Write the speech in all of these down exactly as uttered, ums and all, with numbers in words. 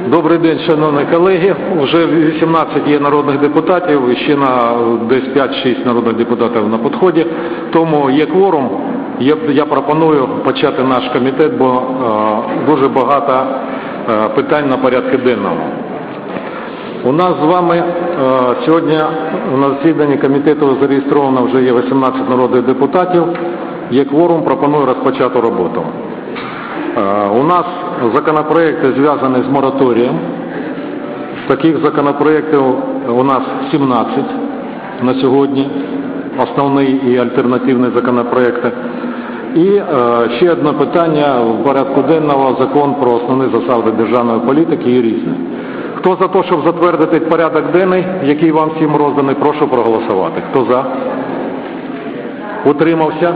Добрий день, шановні колеги. Вже вісімнадцять є народних депутатів, і ще на десь п'ять-шість народних депутатів на підході. Тому є кворум. Я, я пропоную почати наш комітет, бо е, дуже багато е, питань на порядку денному. У нас з вами е, сьогодні на засіданні комітету зареєстровано вже є вісімнадцять народних депутатів. Є кворум, пропоную розпочати роботу. Е, у нас законопроекти зв'язані з мораторієм. Таких законопроєктів у нас сімнадцять на сьогодні, основний і альтернативний законопроекти. І е, ще одне питання в порядку денного – закон про основні засади державної політики і різне. Хто за те, щоб затвердити порядок денний, який вам всім розданий, прошу проголосувати. Хто за? Утримався?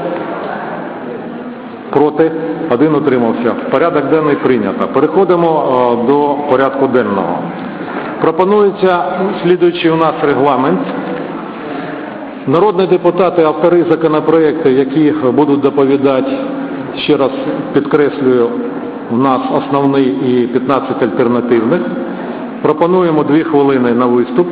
Проти? Один утримався. Порядок денний прийнято. Переходимо е, до порядку денного. Пропонується слідуючий у нас регламент. Народні депутати, автори законопроекту, які будуть доповідати, ще раз підкреслюю, у нас основний і п'ятнадцять альтернативних. Пропонуємо дві хвилини на виступ.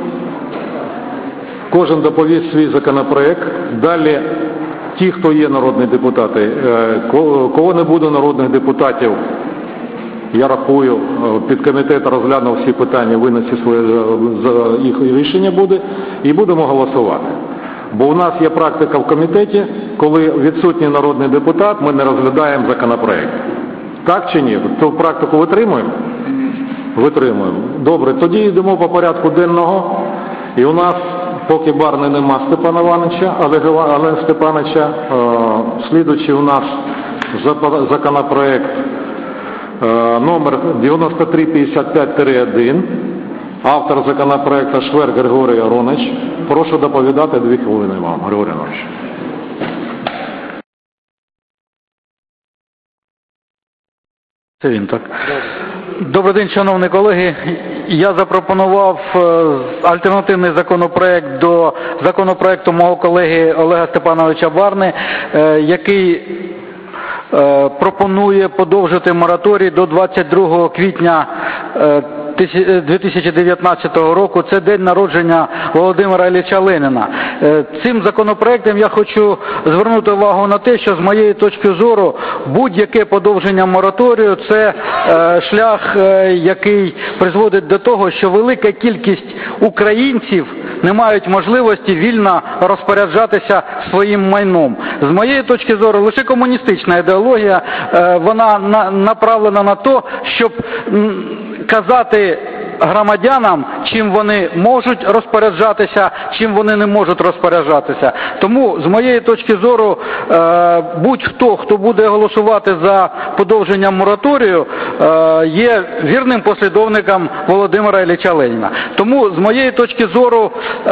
Кожен доповість свій законопроект. Далі ті, хто є народні депутати, кого не буде народних депутатів, я рахую, підкомітет розглянув всі питання, винесе своє їх рішення буде, і будемо голосувати. Бо у нас є практика в комітеті, коли відсутній народний депутат, ми не розглядаємо законопроект. Так чи ні? Цю практику витримуємо? Витримуємо. Добре, тоді йдемо по порядку денного. І у нас, поки барни нема Степана Івановича, але Степановича, слідуючий у нас законопроект номер дев'яносто три п'ятдесят п'ять один. Автор законопроекту Шверк Григорій Аронович. Прошу доповідати дві хвилини вам, Григорій Аронович. Це він, так. Добрий день, шановні колеги. Я запропонував альтернативний законопроект до законопроекту мого колеги Олега Степановича Барни, який пропонує подовжити мораторій до двадцять другого квітня дві тисячі дев'ятнадцятого року. Це день народження Володимира Ілліча Леніна. Цим законопроектом я хочу звернути увагу на те, що з моєї точки зору будь-яке подовження мораторію – це шлях, який призводить до того, що велика кількість українців не мають можливості вільно розпоряджатися своїм майном. З моєї точки зору, лише комуністична ідеологія, вона направлена на те, щоб казати громадянам, чим вони можуть розпоряджатися, чим вони не можуть розпоряджатися. Тому, з моєї точки зору, будь-хто, хто буде голосувати за подовження мораторію, є вірним послідовником Володимира Ілліча Леніна. Тому, з моєї точки зору,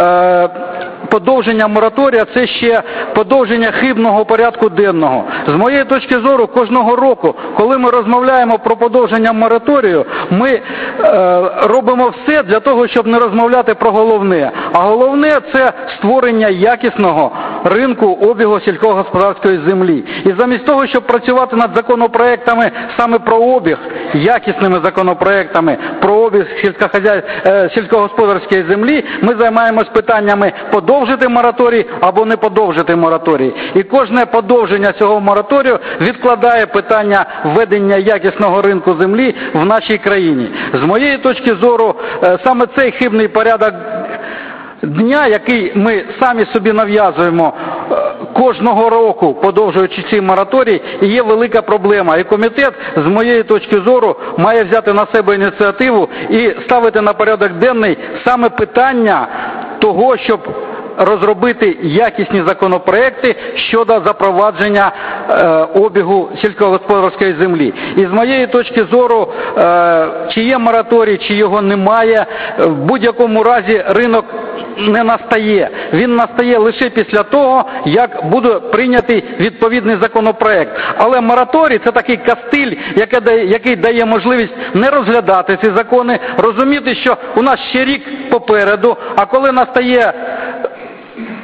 подовження мораторія – це ще подовження хибного порядку денного. З моєї точки зору, кожного року, коли ми розмовляємо про подовження мораторію, ми е, робимо все для того, щоб не розмовляти про головне. А головне – це створення якісного ринку обігу сільськогосподарської землі. І замість того, щоб працювати над законопроектами саме про обіг, якісними законопроектами про обіг сільськохозя... сільськогосподарської землі, ми займаємось питаннями подовжити мораторій або не подовжити мораторій. І кожне подовження цього мораторію відкладає питання введення якісного ринку землі в нашій країні. З моєї точки зору, саме цей хибний порядок дня, який ми самі собі нав'язуємо кожного року, подовжуючи цей мораторій, і є велика проблема. І комітет, з моєї точки зору, має взяти на себе ініціативу і ставити на порядок денний саме питання того, щоб розробити якісні законопроекти щодо запровадження е, обігу сільськогосподарської землі. І з моєї точки зору, е, чи є мораторій, чи його немає, в будь-якому разі ринок не настає. Він настає лише після того, як буде прийнятий відповідний законопроект. Але мораторій – це такий кастиль, який дає, який дає можливість не розглядати ці закони, розуміти, що у нас ще рік попереду, а коли настає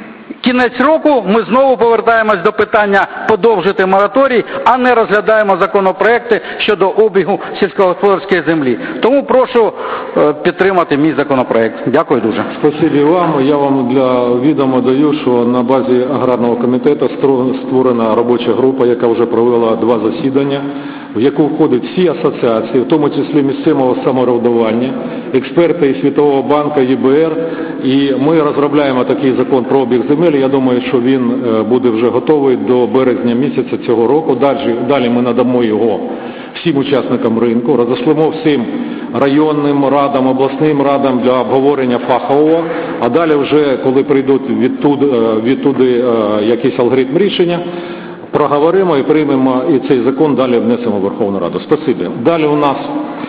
кінець року ми знову повертаємось до питання подовжити мораторій, а не розглядаємо законопроекти щодо обігу сільськогосподарської землі. Тому прошу підтримати мій законопроект. Дякую дуже. Спасибі вам. Я вам для відома даю, що на базі аграрного комітету створена робоча група, яка вже провела два засідання, в яку входять всі асоціації, в тому числі місцевого самоврядування, експерти і Світового банку, Є Бе Ер. І ми розробляємо такий закон про обіг земель. Я думаю, що він буде вже готовий до березня місяця цього року. Далі, далі ми надамо його всім учасникам ринку, розошлемо всім районним радам, обласним радам для обговорення фахового, а далі вже, коли прийдуть відтуди, відтуди якийсь алгоритм рішення, проговоримо і приймемо, і цей закон далі внесемо в Верховну Раду. Спасибі. Далі у нас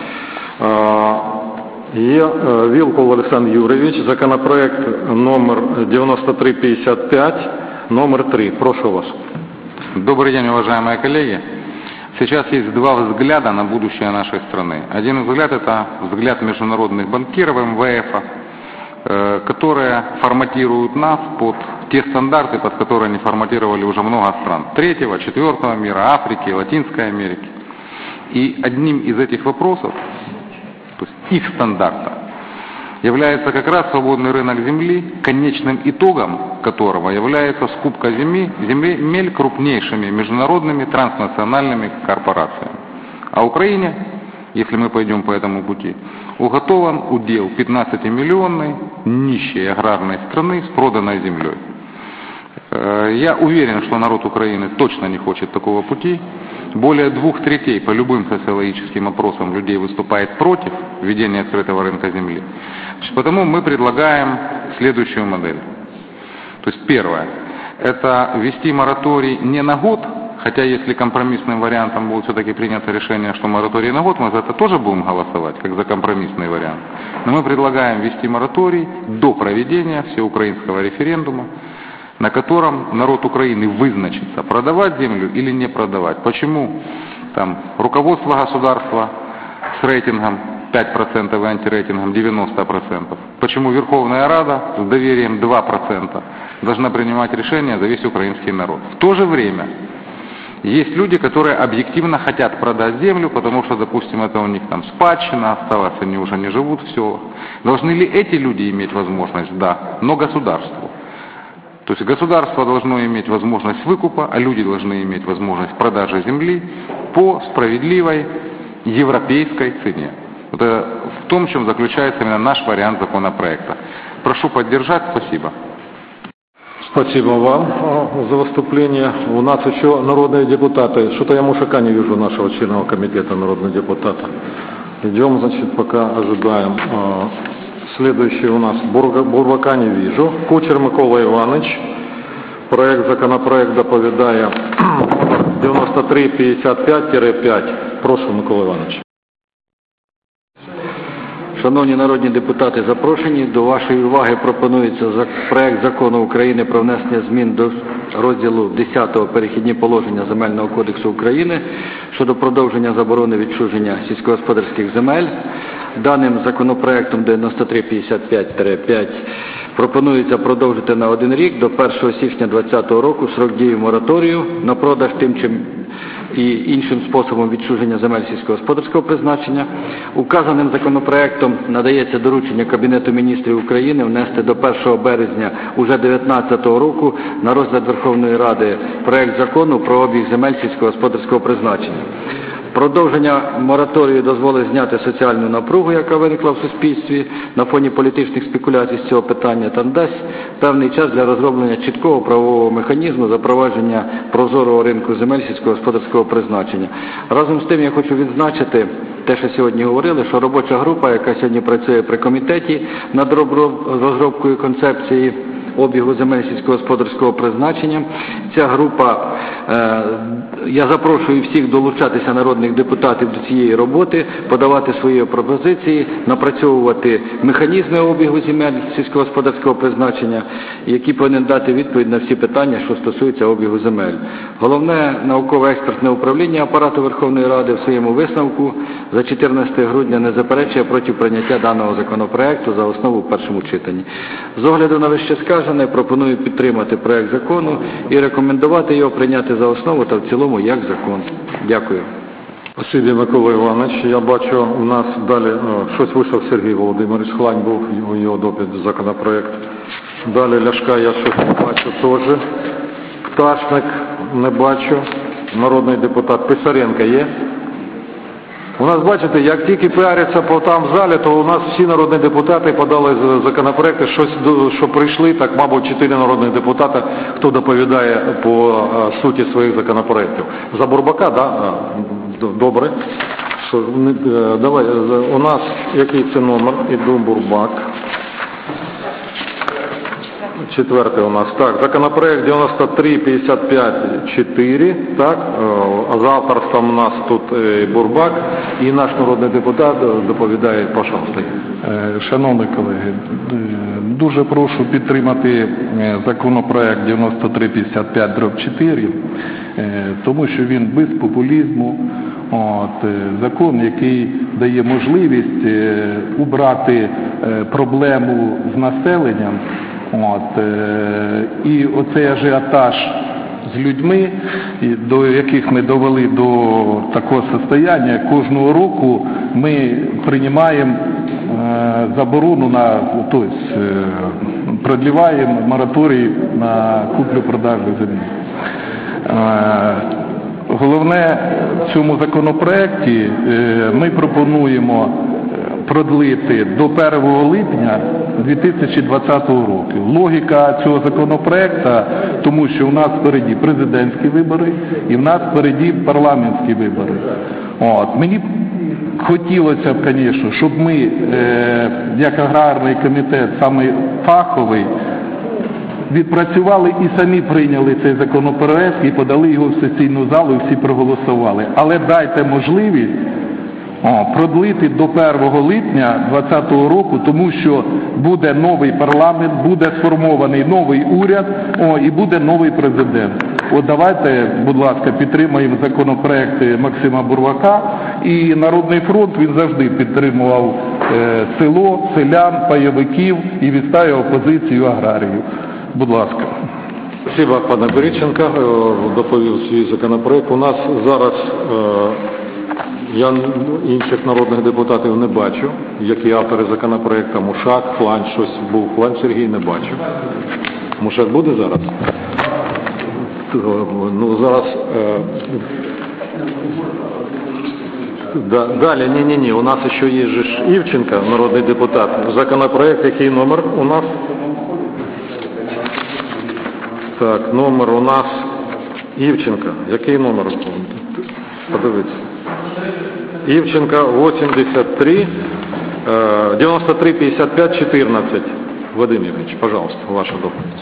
є Вілкул Олександр Юрійович, законопроект номер девяносто три пятьдесят пять, номер три. Прошу вас. Добрый день, уважаемые коллеги. Сейчас есть два взгляда на будущее нашей страны. Один взгляд – это взгляд международных банкиров эм вэ эфа, которые форматируют нас под те стандарты, под которые они форматировали уже много стран. Третьего, четвертого мира, Африки, Латинской Америки. И одним из этих вопросов, то есть их стандарта, является как раз свободный рынок земли, конечным итогом которого является скупка земли, земель крупнейшими международными транснациональными корпорациями. А Украине, если мы пойдем по этому пути, уготован удел пятнадцатимиллионной нищей аграрной страны с проданной землей. Я уверен, что народ Украины точно не хочет такого пути. Более двух третей по любым социологическим опросам людей выступает против введения открытого рынка земли. Потому мы предлагаем следующую модель. То есть первое, это ввести мораторий не на год, хотя если компромиссным вариантом будет все-таки принято решение, что мораторий на год, мы за это тоже будем голосовать, как за компромиссный вариант. Но мы предлагаем ввести мораторий до проведения всеукраинского референдума, на котором народ Украины вызначится, продавать землю или не продавать. Почему? Там руководство государства с рейтингом пять процентов и антирейтингом девяносто процентов. Почему Верховная Рада с доверием два процента должна принимать решения за весь украинский народ. В то же время есть люди, которые объективно хотят продать землю, потому что, допустим, это у них там спадщина осталась, они уже не живут в селах. Должны ли эти люди иметь возможность? Да, но государству. То есть государство должно иметь возможность выкупа, а люди должны иметь возможность продажи земли по справедливой европейской цене. Вот это в том, в чем заключается именно наш вариант законопроекта. Прошу поддержать. Спасибо. Спасибо вам за выступление. У нас еще народные депутаты. Что-то я Мушака не вижу, нашего члена комитета народного депутата. Идем, значит, пока ожидаем. Следующий у нас Бурбака не вижу. Кучер Микола Иванович. Проект законопроект доповідає девяносто три пятьдесят пять пять. Прошу, Микола Иванович. Шановні народні депутати, запрошені, до вашої уваги пропонується проект закону України про внесення змін до розділу десятого «Перехідні положення Земельного кодексу України» щодо продовження заборони відчуження сільськогосподарських земель. Даним законопроектом дев'яносто три п'ятдесят п'ять п'ять пропонується продовжити на один рік до першого січня двадцятого року срок дії мораторію на продаж тим чим і іншим способом відчуження земель сільськогосподарського призначення. Указаним законопроектом надається доручення Кабінету міністрів України внести до першого березня уже дев'ятнадцятого року на розгляд Верховної Ради проект закону про обіг земель сільськогосподарського призначення. Продовження мораторію дозволить зняти соціальну напругу, яка виникла в суспільстві на фоні політичних спекуляцій з цього питання, та дасть певний час для розроблення чіткого правового механізму запровадження прозорого ринку земель сільськогосподарського призначення. Разом з тим я хочу відзначити те, що сьогодні говорили, що робоча група, яка сьогодні працює при комітеті над розробкою концепції обігу земель сільськогосподарського призначення. Ця група, я запрошую всіх долучатися народних депутатів до цієї роботи, подавати свої пропозиції, напрацьовувати механізми обігу земель сільськогосподарського призначення, які повинні дати відповідь на всі питання, що стосуються обігу земель. Головне науково-експертне управління Апарату Верховної Ради в своєму висновку за чотирнадцяте грудня не заперечує проти прийняття даного законопроекту за основу в першому читанні. З огляду на вище сказане, сказане, пропоную підтримати проект закону і рекомендувати його прийняти за основу та в цілому як закон. Дякую. Спасибі, Микола Іванович. Я бачу, у нас далі о, щось вийшов Сергій Володимирович, Хлань був, у його допит законопроект. Далі Ляшка я щось не бачу теж. Пташник не бачу. Народний депутат Писаренко є. У нас, бачите, як тільки піаряться по там в залі, то у нас всі народні депутати подали законопроекти, щось, що прийшли, так, мабуть, чотири народних депутати, хто доповідає по а, суті своїх законопроектів. За Бурбака, да? Добре. Що, не, давай, у нас який це номер? Іду Бурбак. Четвертий у нас. Так, законопроект дев'яносто три п'ятдесят п'ять чотири, так, а за авторством у нас тут Бурбак і наш народний депутат доповідає, пожалуйста. Шановні колеги, дуже прошу підтримати законопроект дев'яносто три п'ятдесят п'ять дріб чотири, тому що він без популізму, от, закон, який дає можливість убрати проблему з населенням. От, е, і оцей ажіотаж з людьми, до яких ми довели до такого стану, кожного року ми приймаємо е, заборону на, тобто, е, продліваємо мораторій на куплю-продажу землі. Е, головне в цьому законопроекті е, ми пропонуємо продлити до першого липня дві тисячі двадцятого року. Логіка цього законопроекту, тому що у нас впереді президентські вибори і в нас впереді парламентські вибори. От. Мені хотілося б, звісно, щоб ми, е, як аграрний комітет, саме фаховий, відпрацювали і самі прийняли цей законопроект і подали його в сесійну залу і всі проголосували. Але дайте можливість О, продлити до першого липня двадцятого року, тому що буде новий парламент, буде сформований новий уряд, о, і буде новий президент. От давайте, будь ласка, підтримаємо законопроекти Максима Бурбака, і Народний фронт, він завжди підтримував е, село, селян, пайовиків і відстоював позицію аграріїв. Будь ласка. Спасибо, пане Бериченко, доповів свій законопроект. У нас зараз е, я інших народних депутатів не бачу, які автори законопроекту. Мушак, Хлань, щось був. Хлань Сергій не бачу. Мушак буде зараз? Ну, зараз... Е, да, далі, ні-ні-ні, у нас ще є ж Івченко, народний депутат. Законопроект, який номер у нас? Так, номер у нас Івченко. Який номер? Подивіться. Івченко вісімдесят три, дев'яносто три п'ятдесят п'ять чотирнадцять. Вадим Євгенович, пожалуйста, ваша доповідь.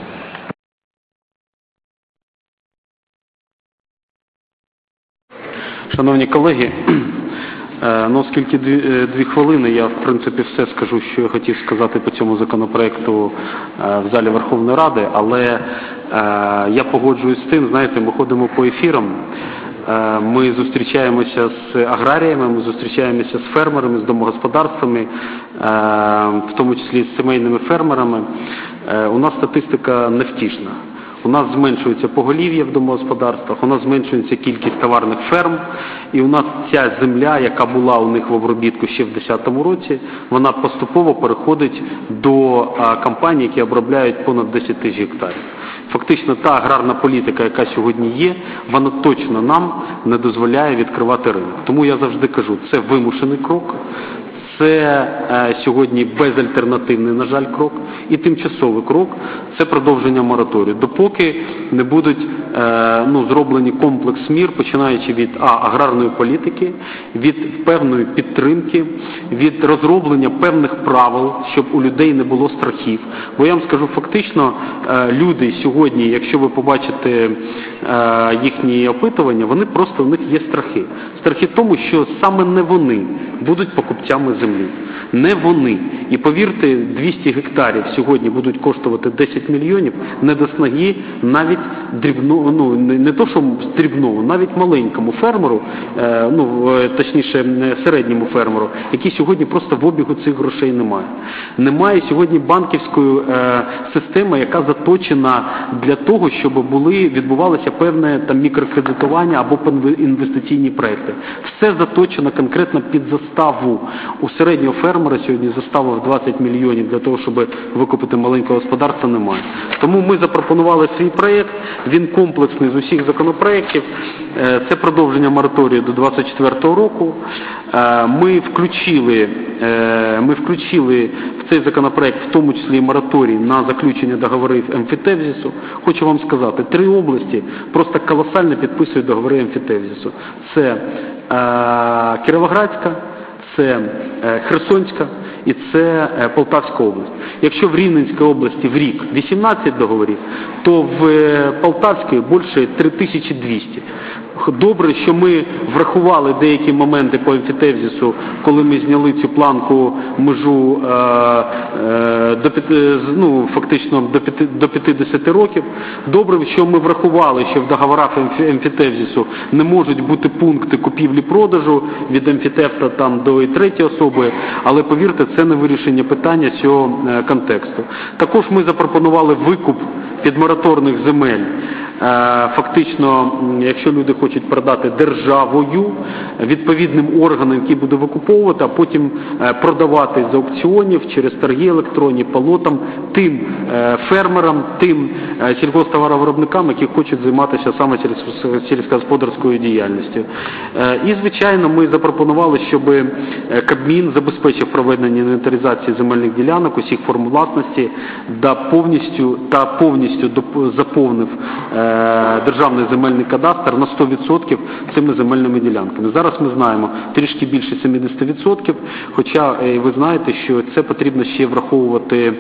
Шановні колеги, ну, оскільки дві, дві хвилини, я в принципі все скажу, що я хотів сказати по цьому законопроекту в залі Верховної Ради, але я погоджуюсь з тим, знаєте, ми ходимо по ефірам, ми зустрічаємося з аграріями, ми зустрічаємося з фермерами, з домогосподарствами, в тому числі з сімейними фермерами. У нас статистика невтішна. У нас зменшується поголів'я в домогосподарствах, у нас зменшується кількість товарних ферм, і у нас ця земля, яка була у них в обробітку ще в дві тисячі десятому році, вона поступово переходить до компаній, які обробляють понад десять тисяч гектарів. Фактично та аграрна політика, яка сьогодні є, вона точно нам не дозволяє відкривати ринок. Тому я завжди кажу, це вимушений крок. Це е, сьогодні безальтернативний, на жаль, крок. І тимчасовий крок – це продовження мораторію. Допоки не будуть е, ну, зроблені комплекс мір, починаючи від а, аграрної політики, від певної підтримки, від розроблення певних правил, щоб у людей не було страхів. Бо я вам скажу, фактично, е, люди сьогодні, якщо ви побачите е, їхні опитування, вони просто, у них є страхи. Страхи в тому, що саме не вони будуть покупцями землі. землі. Не вони. І повірте, двісті гектарів сьогодні будуть коштувати десять мільйонів, не до снаги навіть дрібного, ну не то, що дрібного, навіть маленькому фермеру, е, ну точніше середньому фермеру, який сьогодні просто в обігу цих грошей немає. Немає сьогодні банківської е, системи, яка заточена для того, щоб були, відбувалося певне там мікрокредитування або інвестиційні проекти. Все заточено конкретно під заставу. У середнього фермера сьогодні застава в двадцять мільйонів для того, щоб викупити маленьке господарство, немає. Тому ми запропонували свій проєкт, він комплексний з усіх законопроєктів, це продовження мораторію до двадцять четвертого року. Ми включили, ми включили в цей законопроєкт в тому числі і мораторій на заключення договорів емфітевзису. Хочу вам сказати, три області просто колосально підписують договори емфітевзису. Це Кіровоградська, це Херсонська і це Полтавська область. Якщо в Рівненській області в рік вісімнадцять договорів, то в Полтавській більше три тисячі двісті. Добре, що ми врахували деякі моменти по емфітевзису, коли ми зняли цю планку межу е, е, до, ну, фактично до, до п'ятдесят років. Добре, що ми врахували, що в договорах емфітевзису не можуть бути пункти купівлі-продажу від емфітевта там до і третьої особи, але повірте, це не вирішення питання цього е, контексту. Також ми запропонували викуп підмораторних земель. Фактично, якщо люди хочуть продати державою, відповідним органам, який буде викуповувати, а потім продавати з аукціонів через торги електронні, по лотам тим фермерам, тим сільгосптоваровиробникам, які хочуть займатися саме сільськогосподарською діяльністю. І, звичайно, ми запропонували, щоб Кабмін забезпечив проведення інвентаризації земельних ділянок, усіх форм власності, та повністю, та повністю заповнив Державний земельний кадастр на сто відсотків цими земельними ділянками. Зараз ми знаємо трішки більше сімдесят відсотків, хоча ви знаєте, що це потрібно ще враховувати е,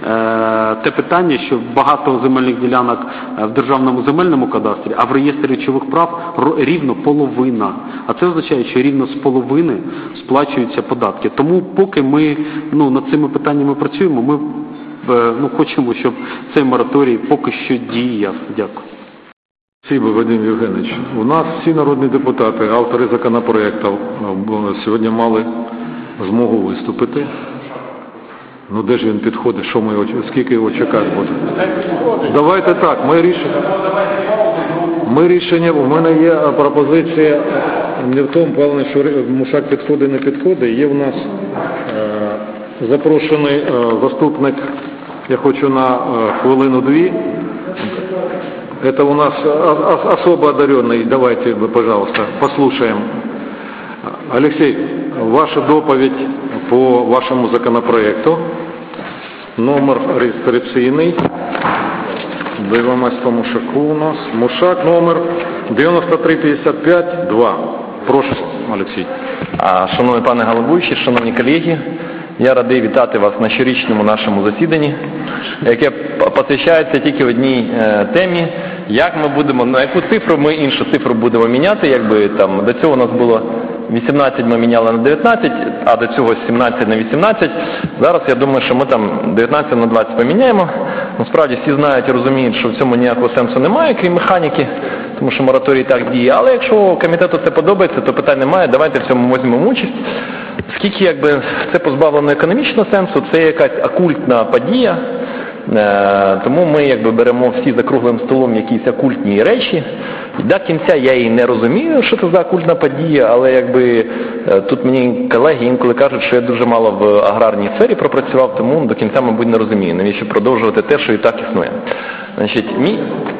те питання, що багато земельних ділянок в Державному земельному кадастрі, а в реєстрі речових прав рівно половина. А це означає, що рівно з половини сплачуються податки. Тому поки ми ну, над цими питаннями працюємо, ми ну, хочемо, щоб цей мораторій поки що діяв. Дякую. Спасибо, Вадим Євгенович. У нас всі народні депутати, автори законопроєктів сьогодні мали змогу виступити. Ну де ж він підходить, що ми його, скільки його чекати буде? Давайте так, ми рішення, ми рішення, у мене є пропозиція не в тому плані, що Мушак підходить, не підходить. Є у нас е, запрошений е, заступник, я хочу на е, хвилину-дві. Это у нас особо одаренный. Давайте, пожалуйста, послушаем. Алексей, ваша доповедь по вашему законопроекту. Номер реєстраційний. Дивимось по Мушаку у нас. Мушак номер дев'яносто три п'ятдесят п'ять два. Прошу, Олексій. Шановний пане головуючий, шановні колеги, я радий вітати вас на щорічному нашому засіданні, яке посвящається тільки одній е, темі, як ми будемо, на яку цифру ми іншу цифру будемо міняти, якби там до цього у нас було вісімнадцять, ми міняли на дев'ятнадцять, а до цього сімнадцять на вісімнадцять. Зараз я думаю, що ми там дев'ятнадцять на двадцять поміняємо. Насправді всі знають і розуміють, що в цьому ніякого сенсу немає, крім механіки, тому що мораторій так діє. Але якщо комітету це подобається, то питань немає, давайте в цьому візьмемо участь. Оскільки якби це позбавлено економічного сенсу, це якась окультна подія, е, тому ми якби беремо всі за круглим столом якісь окультні речі. І до кінця я і не розумію, що це за окультна подія, але якби е, тут мені колеги інколи кажуть, що я дуже мало в аграрній сфері пропрацював, тому до кінця, мабуть, не розумію, навіщо продовжувати те, що і так існує. Значить, мій...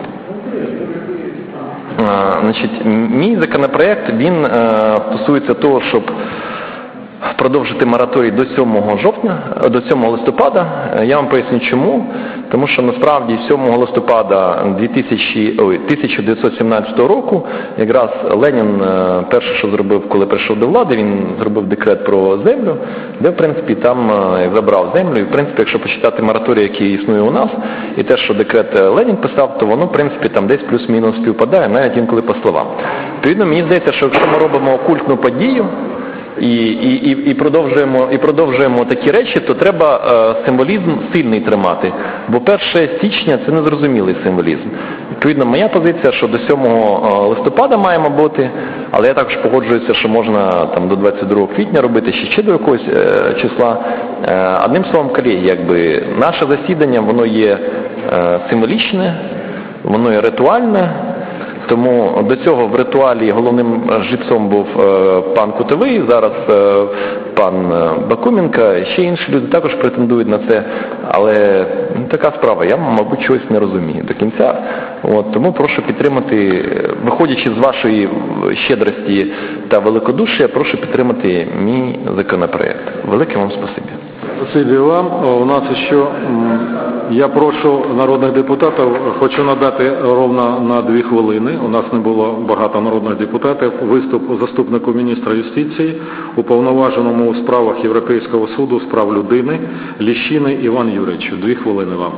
А, значить, мій законопроект, він е, стосується того, щоб продовжити мораторій до сьомого жовтня, до сьомого листопада. Я вам поясню чому. Тому що насправді сьомого листопада тисяча дев'ятсот сімнадцятого року якраз Ленін перше, що зробив, коли прийшов до влади, він зробив декрет про землю, де в принципі там забрав землю. І в принципі, якщо почитати мораторій, який існує у нас, і те, що декрет Ленін писав, то воно в принципі там десь плюс-мінус співпадає, навіть інколи по словам. Відповідно, мені здається, що якщо ми робимо окультну подію, і, і, і, і, продовжуємо, і продовжуємо такі речі, то треба е, символізм сильний тримати. Бо перше січня – це незрозумілий символізм. Відповідно, моя позиція, що до сьомого листопада маємо бути, але я також погоджуюся, що можна там до двадцять другого квітня робити, ще, ще до якогось е, числа. Е, одним словом, колеги, якби наше засідання, воно є е, символічне, воно є ритуальне, тому до цього в ритуалі головним жрецом був е, пан Кутовий, зараз е, пан Бакуменко, ще інші люди також претендують на це, але ну, така справа, я, мабуть, чогось не розумію до кінця. От, тому прошу підтримати, виходячи з вашої щедрості та великодушия, прошу підтримати мій законопроект. Велике вам спасибі. Спасибо вам. У нас еще, я прошу народних депутатів, хочу надати ровно на дві хвилини. У нас не було багато народних депутатів. Виступ заступнику міністра юстиції, уповноваженому у справах Європейського суду з прав людини Ліщини Іван Юрійовичу. Дві хвилини вам.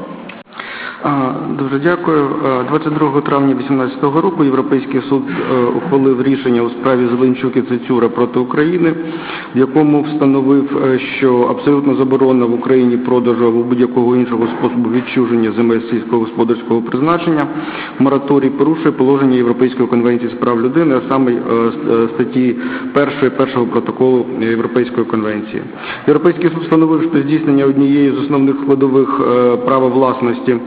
Дуже дякую. двадцять другого травня дві тисячі вісімнадцятого року Європейський суд ухвалив рішення у справі Зеленчук і Цицюра проти України, в якому встановив, що абсолютно заборона в Україні продажу або будь-якого іншого способу відчуження земель сільськогосподарського призначення мораторій порушує положення Європейської конвенції з прав людини, а саме статті першої першого протоколу Європейської конвенції. Європейський суд встановив, що здійснення однієї з основних складових права власності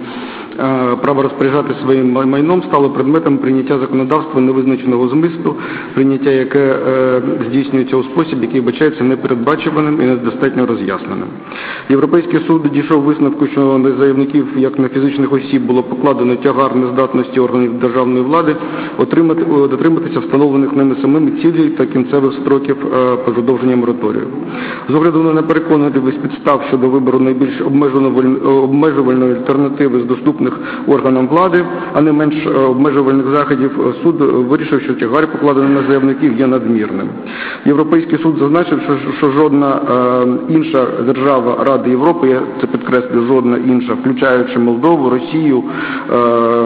право розпоряджати своїм майном стало предметом прийняття законодавства невизначеного змісту, прийняття яке е, здійснюється у спосіб, який вбачається непередбачуваним і недостатньо роз'ясненим. Європейський суд дійшов висновку, що на заявників, як на фізичних осіб, було покладено тягар нездатності органів державної влади отримати, дотриматися встановлених ними самими цілей та кінцевих строків е, продовження мораторію. З огляду на непереконливість підстав щодо вибору найбільш обмежувальної альтернативи з доступних органам влади, а не менш обмежувальних заходів, суд вирішив, що тягар, покладений на заявників, є надмірним. Європейський суд зазначив, що, що жодна е, інша держава Ради Європи, я це підкреслю, жодна інша, включаючи Молдову, Росію, е, е,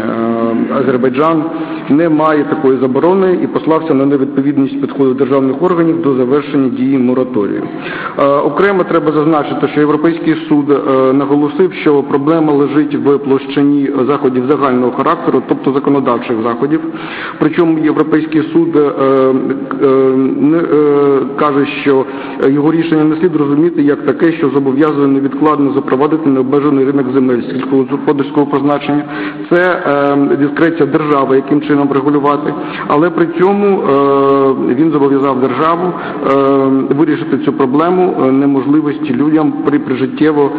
Азербайджан, не має такої заборони і послався на невідповідність підходу державних органів до завершення дії мораторію. Е, окремо треба зазначити, що Європейський суд е, наголосив, що проблема лежить в площині заходів загального характеру, тобто законодавчих заходів. Причому Європейський суд е, е, не, е, каже, що його рішення не слід розуміти як таке, що зобов'язує невідкладно запровадити необмежений ринок земель сільськогосподарського призначення. Це е, дискреція держави, яким чином регулювати, але при цьому е, він зобов'язав державу е, вирішити цю проблему е, неможливості людям при прижиттєво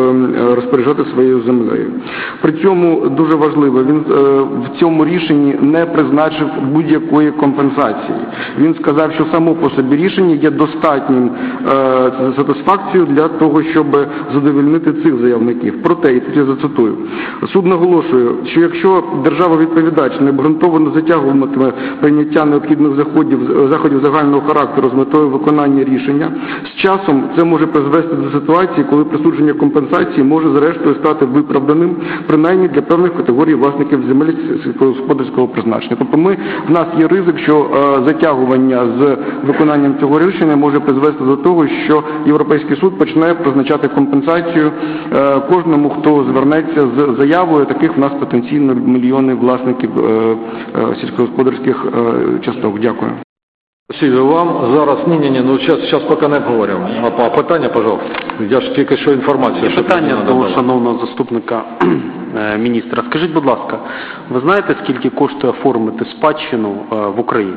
е, розпоряджати своєю землею. При цьому дуже важливо, він е, в цьому рішенні не призначив будь-якої компенсації. Він сказав, що само по собі рішення є достатнім е, сатисфакцією для того, щоб задовольнити цих заявників. Проте, і тут я зацитую, суд наголошує, що якщо держава-відповідач необґрунтовано затягуватиме прийняття необхідних заходів, заходів загального характеру з метою виконання рішення, з часом це може призвести до ситуації, коли присудження компенсації може зрештою стати виправданим, принаймні для певних категорій власників земель сільськогосподарського призначення. Тобто ми, в нас є ризик, що е, затягування з виконанням цього рішення може призвести до того, що Європейський суд почне призначати компенсацію е, кожному, хто звернеться з заявою. Таких в нас потенційно мільйони власників е, е, сільськогосподарських е, часток. Дякую. Спасибо вам. Зараз, ні, ні, ні, ну зараз, зараз поки не говоримо. А питання, пожалуйста. Я ж тільки що інформацію. Є питання до шановного заступника міністра. Скажіть, будь ласка, ви знаєте, скільки коштує оформити спадщину в Україні?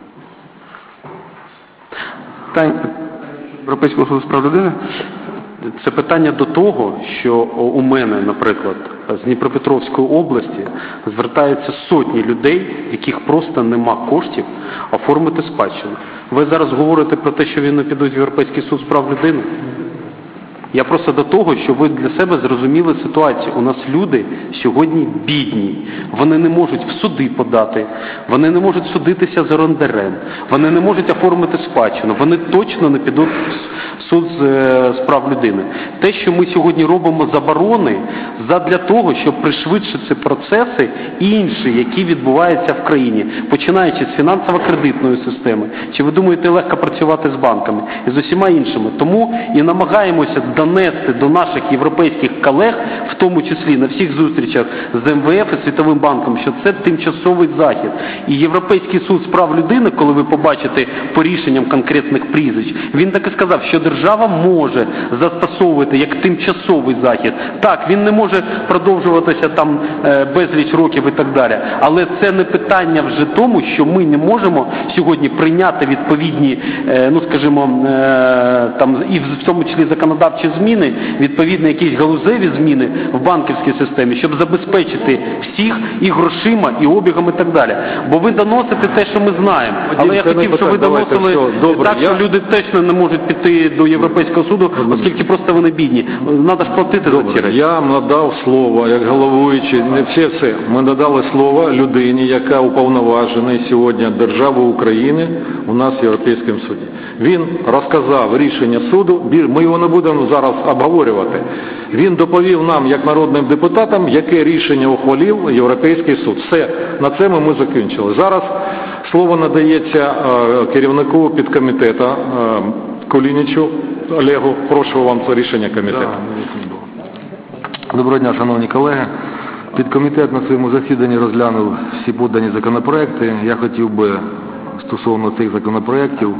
Європейського суду з прав людини? Це питання до того, що у мене, наприклад, з Дніпропетровської області звертаються сотні людей, яких просто нема коштів оформити спадщину. Ви зараз говорите про те, що вони підуть в Європейський суд з прав людини? Я просто до того, що ви для себе зрозуміли ситуацію. У нас люди сьогодні бідні. Вони не можуть в суди подати, вони не можуть судитися з орендарем, вони не можуть оформити спадщину, вони точно не підуть в суд з прав людини. Те, що ми сьогодні робимо заборони, задля того, щоб пришвидшити процеси інші, які відбуваються в країні, починаючи з фінансово-кредитної системи. Чи ви думаєте легко працювати з банками і з усіма іншими? Тому і намагаємося донести до наших європейських колег, в тому числі на всіх зустрічах з ем ве еф і Світовим банком, що це тимчасовий захід. І Європейський суд з прав людини, коли ви побачите по рішенням конкретних прізвищ, він так і сказав, що держава може застосовувати як тимчасовий захід. Так, він не може продовжуватися там безліч років і так далі. Але це не питання вже тому, що ми не можемо сьогодні прийняти відповідні, ну скажімо, там і в тому числі законодавчі зміни, відповідно якісь галузеві зміни в банківській системі, щоб забезпечити всіх і грошима, і обігом і так далі. Бо ви доносите те, що ми знаємо. Але я хотів, щоб ви доносили так, що люди точно не можуть піти до Європейського суду, оскільки просто вони бідні. Треба ж платити за ці речі. Я надав слово, як головуючий, не все все. Ми надали слово людині, яка уповноважена сьогодні державою України у нас в Європейському суді. Він розказав рішення суду, ми його не будемо зараз обговорювати. Він доповів нам, як народним депутатам, яке рішення ухвалив Європейський суд. Все, на це ми, ми закінчили. Зараз слово надається керівнику підкомітету Кулінічу Олегу. Прошу вам це рішення комітету. Доброго дня, шановні колеги. Підкомітет на своєму засіданні розглянув всі подані законопроекти. Я хотів би стосовно цих законопроектів,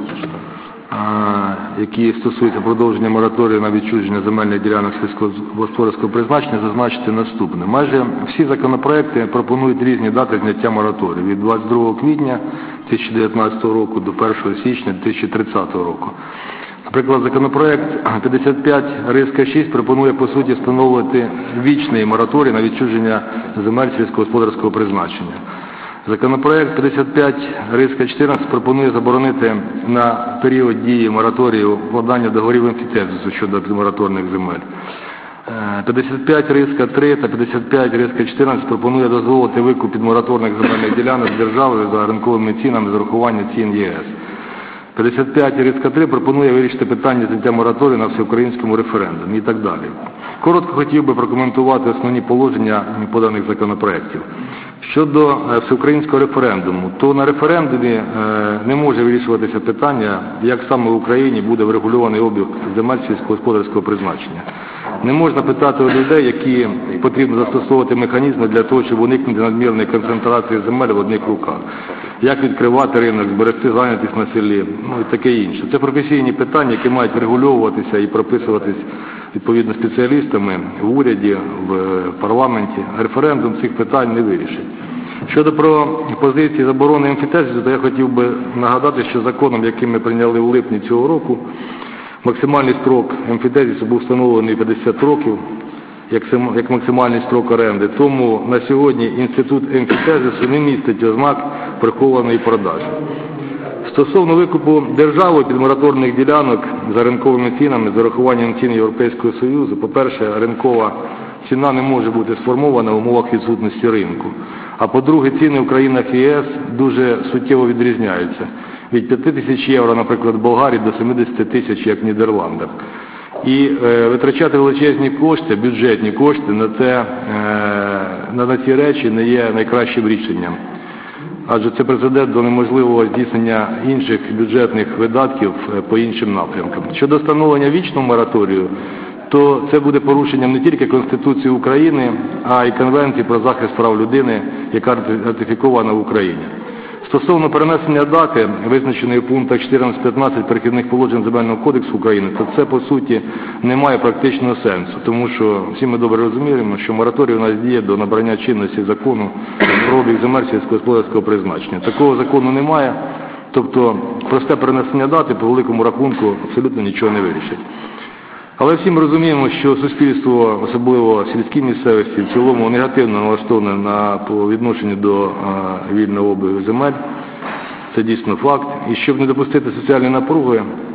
які стосуються продовження мораторію на відчуження земельних ділянок сільськогосподарського призначення, зазначити наступне. Майже всі законопроекти пропонують різні дати зняття мораторію від двадцять другого квітня дві тисячі дев'ятнадцятого року до першого січня дві тисячі тридцятого року. Наприклад, законопроект п'ятдесят п'ять риска шість пропонує, по суті, встановлювати вічний мораторій на відчуження земель сільськогосподарського призначення. Законопроект п'ятдесят п'ять риска чотирнадцять пропонує заборонити на період дії мораторію вкладання договорів емфітевзису щодо підмораторних земель. п'ятдесят п'ять риска три та п'ятдесят п'ять риска чотирнадцять пропонує дозволити викуп підмораторних земельних ділянок держави за ринковими цінами з урахуванням цін ЄС. п'ятдесят п'ять риска три пропонує вирішити питання зняття мораторію на всеукраїнському референдумі і так далі. Коротко хотів би прокоментувати основні положення поданих законопроєктів. Щодо всеукраїнського референдуму, то на референдумі не може вирішуватися питання, як саме в Україні буде врегульований обіг земель сільськогосподарського призначення. Не можна питати у людей, які потрібно застосовувати механізми для того, щоб уникнути надмірної концентрації земель в одних руках. Як відкривати ринок, зберегти зайнятість на селі, ну і таке інше. Це професійні питання, які мають врегульовуватися і прописуватись відповідно спеціалістами в уряді, в парламенті. Референдум цих питань не вирішить. Щодо про позиції заборони емфітевзису, то я хотів би нагадати, що законом, який ми прийняли в липні цього року, максимальний строк емфітевзису був встановлений п'ятдесят років, як, як максимальний строк оренди. Тому на сьогодні інститут емфітевзису не містить ознак прихованої продажі. Стосовно викупу державою підмораторних ділянок за ринковими цінами, з урахуванням цін Європейського Союзу, по-перше, ринкова ціна не може бути сформована в умовах відсутності ринку. А по-друге, ціни в країнах ЄС дуже суттєво відрізняються. Від п'яти тисяч євро, наприклад, в Болгарії до сімдесят тисяч, як в Нідерландах. І е, витрачати величезні кошти, бюджетні кошти на, це, е, на, на ці речі не є найкращим рішенням. Адже це призведе до неможливого здійснення інших бюджетних видатків по іншим напрямкам. Щодо встановлення вічного мораторію, то це буде порушенням не тільки Конституції України, а й Конвенції про захист прав людини, яка ратифікована в Україні. Стосовно перенесення дати, визначеної в пунктах чотирнадцять-п'ятнадцять перехідних положень Земельного кодексу України, то це, по суті, не має практичного сенсу, тому що всі ми добре розуміємо, що мораторій у нас діє до набрання чинності закону про обіг земель сільськогосподарського призначення. Такого закону немає, тобто просте перенесення дати, по великому рахунку, абсолютно нічого не вирішить. Але всі ми розуміємо, що суспільство, особливо сільській місцевості, в цілому негативно налаштоване на, по відношенню до а, вільного обігу земель. Це дійсно факт. І щоб не допустити соціальної напруги,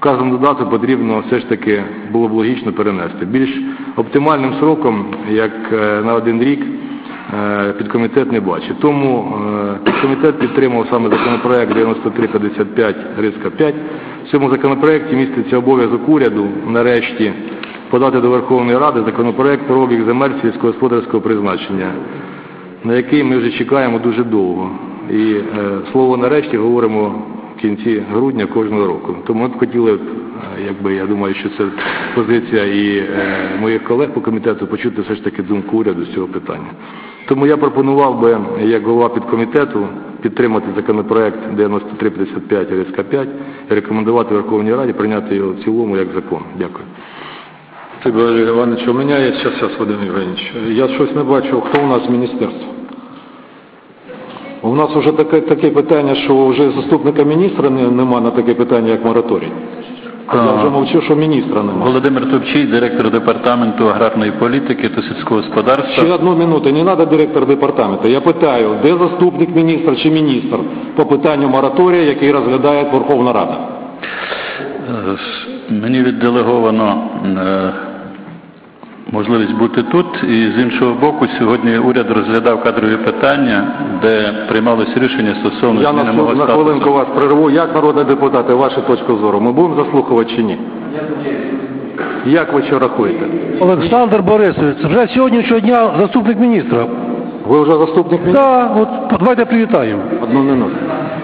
вказану дату потрібно все ж таки було б логічно перенести. Більш оптимальним сроком, як на один рік, підкомітет не бачить. Тому підкомітет підтримав саме законопроект дев'яносто три п'ятдесят п'ять п'ять. В цьому законопроекті міститься обов'язок уряду, нарешті, подати до Верховної Ради законопроект про обіг земель сільськогосподарського призначення, на який ми вже чекаємо дуже довго. І е, слово «нарешті» говоримо в кінці грудня кожного року. Тому ми б хотіли, якби, я думаю, що це позиція і е, моїх колег по комітету, почути все ж таки думку уряду з цього питання. Тому я пропонував би, як голова підкомітету, підтримати законопроект дев'яносто три п'ятдесят п'ять п'ять і рекомендувати Верховній Раді прийняти його в цілому як закон. Дякую. Спасибо, Олег Іванович. У мене є час, зараз, Вадим Євгенович. Я щось не бачу, хто у нас з міністерства. У нас вже таке, таке питання, що вже заступника міністра нема на таке питання, як мораторій. Я вже мовчу, що міністра немає. Володимир Топчій, директор департаменту аграрної політики та сільського господарства. Ще одну минуту, не треба директор департаменту. Я питаю, де заступник міністра чи міністр по питанню мораторія, який розглядає Верховна Рада? Мені відделеговано можливість бути тут, і з іншого боку, сьогодні уряд розглядав кадрові питання, де приймалось рішення стосовно Я зміни на, мого на статусу. хвилинку вас перерву. Як народні депутати, вашу точку зору, ми будемо заслухувати чи ні? Як ви що рахуєте? Олександр Борисович, вже сьогоднішнього дня заступник міністра. Ви вже заступник міністра? Так, от давайте привітаємо. Одну минуту.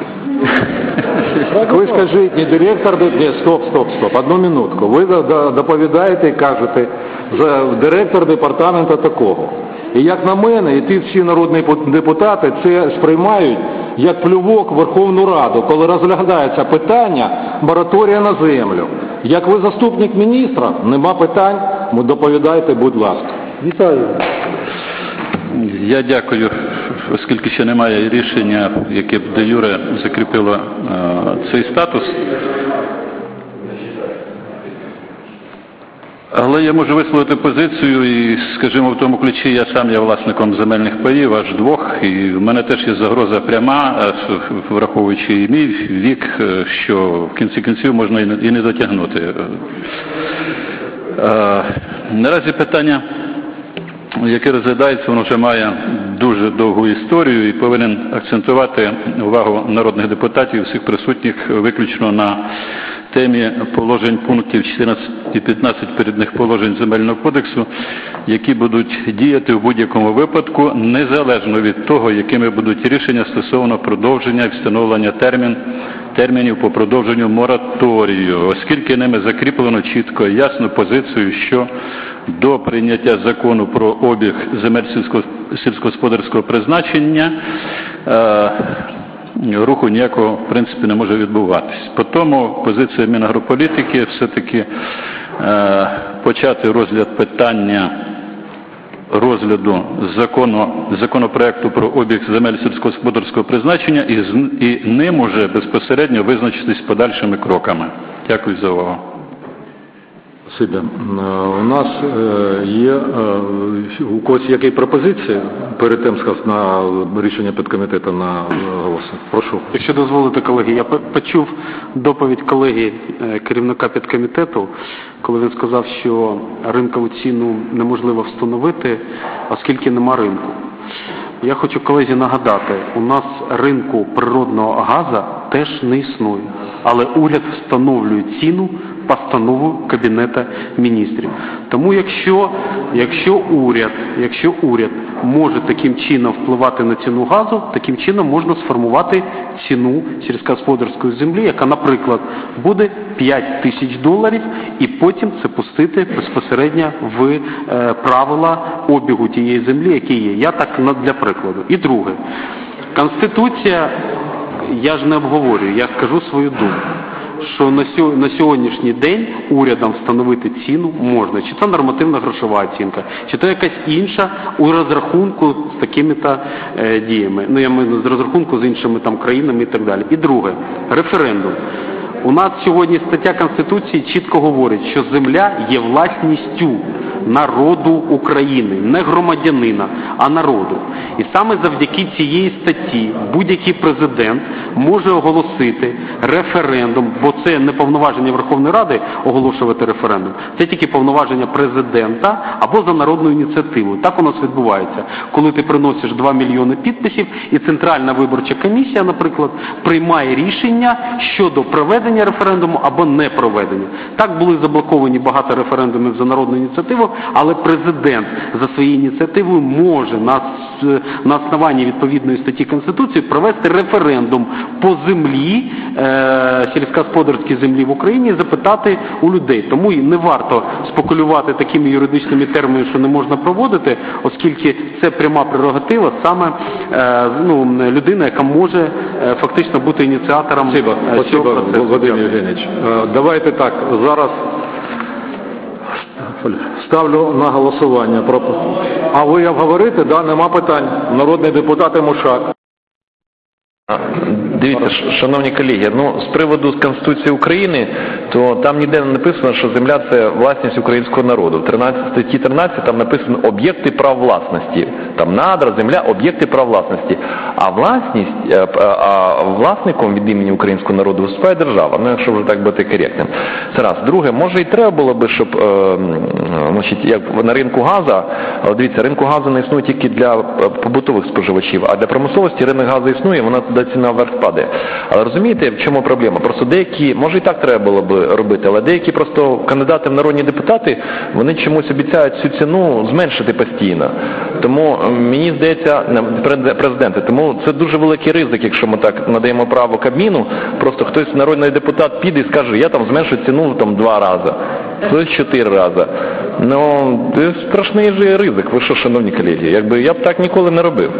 Ви скажіть, не директор, ні, стоп, стоп, стоп, одну минутку. Ви доповідаєте і кажете, директор департаменту такого. І як на мене, і ті всі народні депутати це сприймають як плювок в Верховну Раду, коли розглядається питання мораторія на землю. Як ви заступник міністра, нема питань, доповідайте, будь ласка. Вітаю. Я дякую, оскільки ще немає рішення, яке б де юре закріпило е, цей статус. Але я можу висловити позицію і, скажімо, в тому ключі я сам є власником земельних паїв, аж двох, і в мене теж є загроза пряма, враховуючи і мій вік, що в кінці кінців можна і не дотягнути. Е, наразі питання, яке розглядається, воно вже має дуже довгу історію і повинен акцентувати увагу народних депутатів, всіх присутніх виключно на темі положень пунктів чотирнадцять і п'ятнадцять передних положень Земельного кодексу, які будуть діяти в будь-якому випадку, незалежно від того, якими будуть рішення стосовно продовження і встановлення термін, термінів по продовженню мораторію, оскільки ними закріплено чітко і ясно позицію, що до прийняття закону про обіг земель сільськогосподарського призначення е, руху ніякого, в принципі, не може відбуватись. По тому позиція Мінагрополітики все-таки е, почати розгляд питання розгляду закону, законопроекту про обіг земель сільськогосподарського призначення і, і ним уже безпосередньо визначитись подальшими кроками. Дякую за увагу. Спасибо. У нас є у когось які пропозиції перед тим, сказ на рішення підкомітету на голос. Прошу. Якщо дозволите, колеги, я почув доповідь колеги керівника підкомітету, коли він сказав, що ринкову ціну неможливо встановити, оскільки нема ринку. Я хочу колезі нагадати, у нас ринку природного газу теж не існує, але уряд встановлює ціну постанову Кабінету міністрів. Тому якщо, якщо, уряд, якщо уряд може таким чином впливати на ціну газу, таким чином можна сформувати ціну сільськогосподарської землі, яка, наприклад, буде п'ять тисяч доларів, і потім це пустити безпосередньо в е, правила обігу тієї землі, які є. Я так для прикладу. І друге. Конституція, я ж не обговорюю, я скажу свою думку, що на сьогоднішній день урядом встановити ціну можна. Чи це нормативна грошова оцінка, чи це якась інша у розрахунку з такими-то е, діями. Ну, я маю з розрахунку з іншими там країнами і так далі. І друге, референдум. У нас сьогодні стаття Конституції чітко говорить, що земля є власністю народу України, не громадянина, а народу. І саме завдяки цієї статті будь-який президент може оголосити референдум, бо це не повноваження Верховної Ради оголошувати референдум, це тільки повноваження президента або за народною ініціативою. Так у нас відбувається. Коли ти приносиш два мільйони підписів і Центральна виборча комісія, наприклад, приймає рішення щодо проведення референдуму або не проведення. Так були заблоковані багато референдумів за народну ініціативу, але президент за своєю ініціативою може на, на основанні відповідної статті Конституції провести референдум по землі, е, сільськогосподарській землі в Україні і запитати у людей. Тому і не варто спекулювати такими юридичними термінами, що не можна проводити, оскільки це пряма прерогатива саме е, ну, людина, яка може е, фактично бути ініціатором Спасибо, цього Спасибо, процесу. Владимир Євгенович. Е, Давайте так, зараз ставлю на голосування. А ви обговорите? Да, нема питань. Народний депутат Мушак. Дивіться, шановні колеги, ну, з приводу Конституції України, то там ніде не написано, що земля – це власність українського народу. В статті тринадцять там написано об'єкти прав власності. Там надра, земля, об'єкти прав власності. А власність, а власником від імені українського народу виступає держава. Ну, якщо вже так бути коректним. Це раз. Друге, може і треба було би, щоб, е, значить, як на ринку газу, дивіться, ринку газу не існує тільки для побутових споживачів, а для промисловості ринок газу існує, вона туди ціна вверх падає. Але розумієте, в чому проблема? Просто деякі, може і так треба було б робити, але деякі просто кандидати в народні депутати, вони чомусь обіцяють цю ціну зменшити постійно. Тому мені здається, президенти, тому це дуже великий ризик, якщо ми так надаємо право Кабміну, просто хтось народний депутат піде і скаже, я там зменшу ціну там два рази, хтось чотири рази. Ну, це страшний же ризик, ви що, шановні колеги, якби я б так ніколи не робив.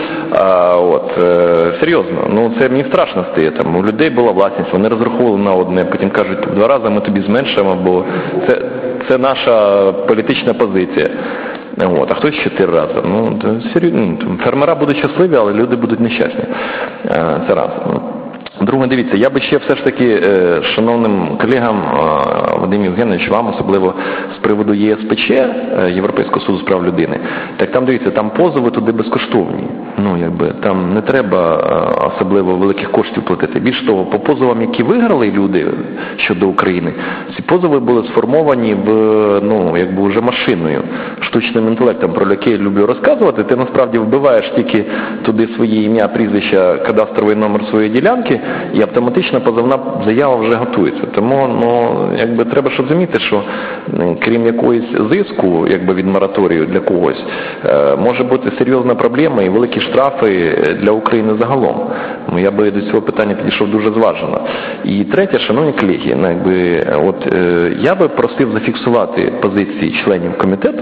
А, от, е, серйозно, ну це мені страшно стає. Там, у людей була власність, вони розраховували на одне, потім кажуть, два рази ми тобі зменшуємо, бо це, це наша політична позиція. От, а хтось чотири рази. Ну, серйозно, фермера будуть щасливі, але люди будуть нещасні. Е, це раз. Друге, дивіться, я би ще все ж таки, шановним колегам, Вадим Євгенович, вам особливо з приводу Є Ес Пе Че, Європейського суду з прав людини, так там, дивіться, там позови туди безкоштовні. Ну, якби, там не треба особливо великих коштів платити. Більш того, по позовам, які виграли люди щодо України, ці позови були сформовані в, ну, якби вже машиною, штучним інтелектом, про яке я люблю розказувати. Ти насправді вбиваєш тільки туди своє ім'я, прізвище, кадастровий номер своєї ділянки, і автоматично позовна заява вже готується. Тому, ну, якби треба ж розуміти, що крім якоїсь зиску, якби від мораторію для когось, може бути серйозна проблема і великі штрафи для України загалом. Я би до цього питання підійшов дуже зважено. І третє, шановні колеги, ну, якби, от, я би просив зафіксувати позиції членів комітету,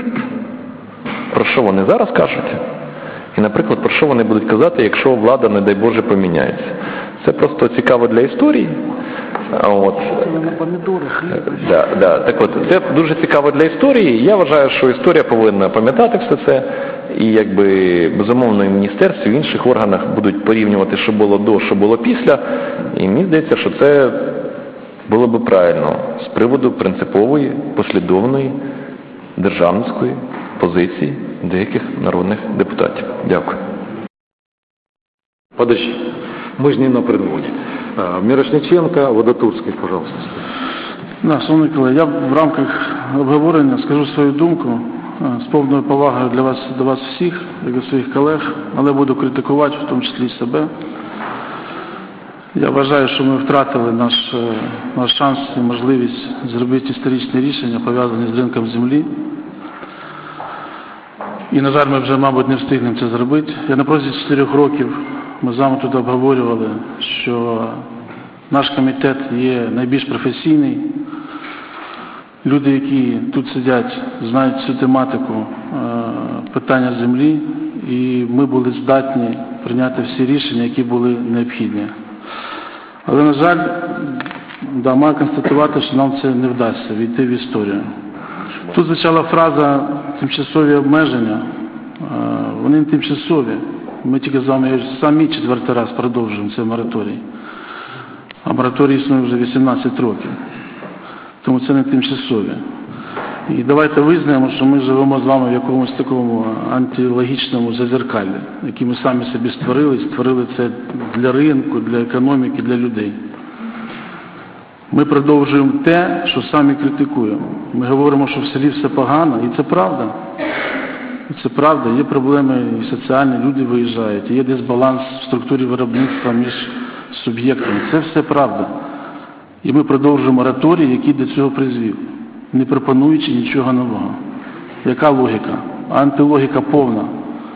про що вони зараз кажуть, і, наприклад, про що вони будуть казати, якщо влада, не дай Боже, поміняється. Це просто цікаво для історії. От. Да, да. Так от, це дуже цікаво для історії. Я вважаю, що історія повинна пам'ятати все це. І, якби, безумовно, і в міністерстві, і в інших органах будуть порівнювати, що було до, що було після. І мені здається, що це було би правильно з приводу принципової, послідовної, державницької позиції деяких народних депутатів. Дякую. Подожди. Мы же не на предводе. Мірошниченко, Водотурський, пожалуйста. Да, шановні колеги, я в рамках обговорення скажу свою думку з повною повагою для вас, до вас всіх, як до своїх колег, але буду критикувати, в тому числі і себе. Я вважаю, що ми втратили наш, наш шанс і можливість зробити історичні рішення, пов'язані з ринком землі. І, на жаль, ми вже, мабуть, не встигнемо це зробити. Я на протязі чотирьох років ми з вами тут обговорювали, що наш комітет є найбільш професійний. Люди, які тут сидять, знають цю тематику питання землі, і ми були здатні прийняти всі рішення, які були необхідні. Але, на жаль, да, маю констатувати, що нам це не вдасться війти в історію. Тут звучала фраза «тимчасові обмеження». Вони не тимчасові. Ми тільки з вами самі четвертий раз продовжуємо цей мораторій. А мораторій існує вже вісімнадцять років. Тому це не тимчасові. І давайте визнаємо, що ми живемо з вами в якомусь такому антилогічному зазеркалі, яке ми самі собі створили, створили це для ринку, для економіки, для людей. Ми продовжуємо те, що самі критикуємо. Ми говоримо, що в селі все погано, і це правда. І це правда, є проблеми і соціальні, люди виїжджають, є дисбаланс в структурі виробництва між суб'єктами. Це все правда. І ми продовжуємо мораторій, який до цього призвів, не пропонуючи нічого нового. Яка логіка? Антилогіка повна.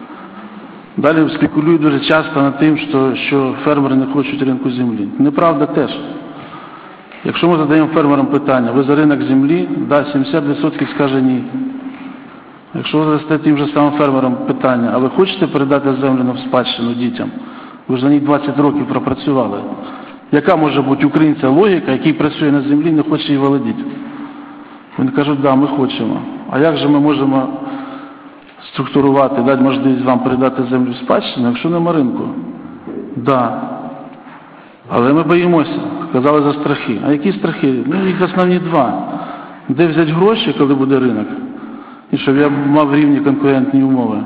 Далі спекулюють дуже часто над тим, що, що фермери не хочуть ринку землі. Неправда теж. Якщо ми задаємо фермерам питання, ви за ринок землі, да, сімдесят відсотків скаже ні. Якщо ви задасте тим же самим фермерам питання, а ви хочете передати землю на спадщину дітям? Ви ж на ній двадцять років пропрацювали. Яка може бути українця логіка, який працює на землі і не хоче її володіти? Вони кажуть, да, ми хочемо. А як же ми можемо структурувати, дати можливість вам передати землю в спадщину, якщо нема ринку? Да. Але ми боїмося. Казали за страхи. А які страхи? Ну, їх основні два. Де взяти гроші, коли буде ринок? І щоб я мав рівні конкурентні умови.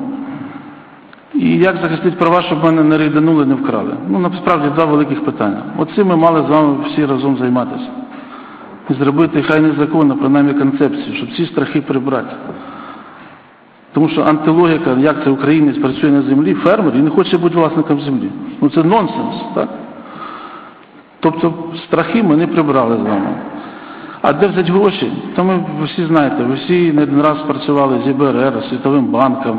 І як захистити права, щоб мене не рейданули, не вкрали? Ну, насправді, два великих питання. Оцим ми мали з вами всі разом займатися. І зробити, хай не закон, а принаймні концепцію, щоб ці страхи прибрати. Тому що антилогіка, як це українець працює на землі, фермер, і не хоче бути власником землі. Ну, це нонсенс, так? Тобто, страхи ми не прибрали з вами. А де взяти гроші? То ми, ви всі знаєте, ви всі не один раз працювали з І Б Р Р, Світовим банком,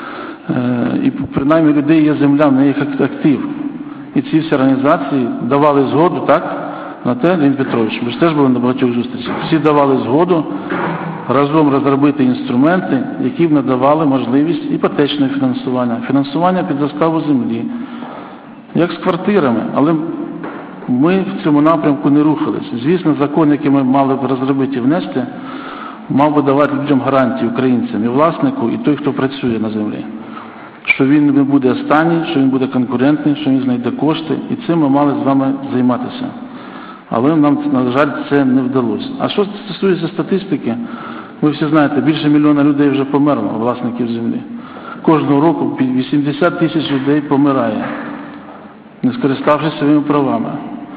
і принаймні людей є земля, в неї актив. І ці всі організації давали згоду, так, на те, Леонід Петрович, ви ж теж були на багатьох зустрічах, всі давали згоду разом розробити інструменти, які б надавали можливість іпотечного фінансування, фінансування під заставу землі, як з квартирами, але ми в цьому напрямку не рухались. Звісно, закон, який ми мали б розробити і внести, мав би давати людям гарантії, українцям, і власнику, і той, хто працює на землі. Що він не буде останній, що він буде конкурентний, що він знайде кошти, і цим ми мали з вами займатися. Але нам, на жаль, це не вдалося. А що стосується статистики, ви всі знаєте, більше мільйона людей вже померло, власників землі. Кожного року вісімдесят тисяч людей помирає, не скориставшись своїми правами.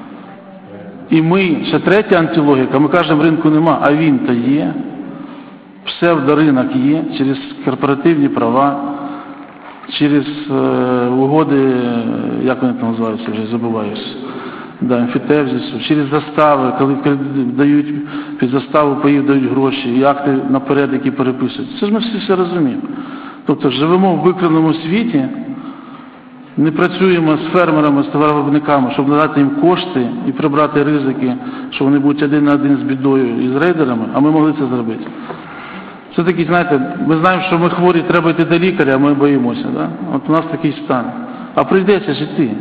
І ми, ще третя антилогіка, ми кажемо, ринку нема, а він-то є. Псевдоринок є через корпоративні права, через е, угоди, як вони там називаються, вже забуваюся, да, емфітевзису, через застави, коли дають під заставу паїв дають гроші, і акти наперед, які переписують. Це ж ми всі все розуміємо. Тобто живемо в викривленому світі, не працюємо з фермерами, з товаровиробниками, щоб надати їм кошти і прибрати ризики, що вони будуть один на один з бідою і з рейдерами, а ми могли це зробити. Це такий, знаєте, ми знаємо, що ми хворі, треба йти до лікаря, а ми боїмося. Да? От у нас такий стан. А прийдеться ж іти.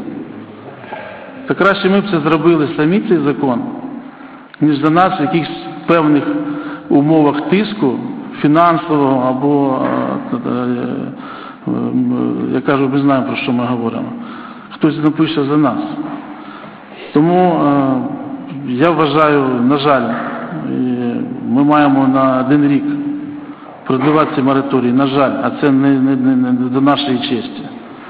Та краще ми б це зробили самі, цей закон, ніж за нас в якихось певних умовах тиску, фінансового або, я кажу, ми знаємо, про що ми говоримо. Хтось напише за нас. Тому я вважаю, на жаль, ми маємо на один рік продлевати цей мораторій, на жаль, а це не, не, не, не до нашої честі.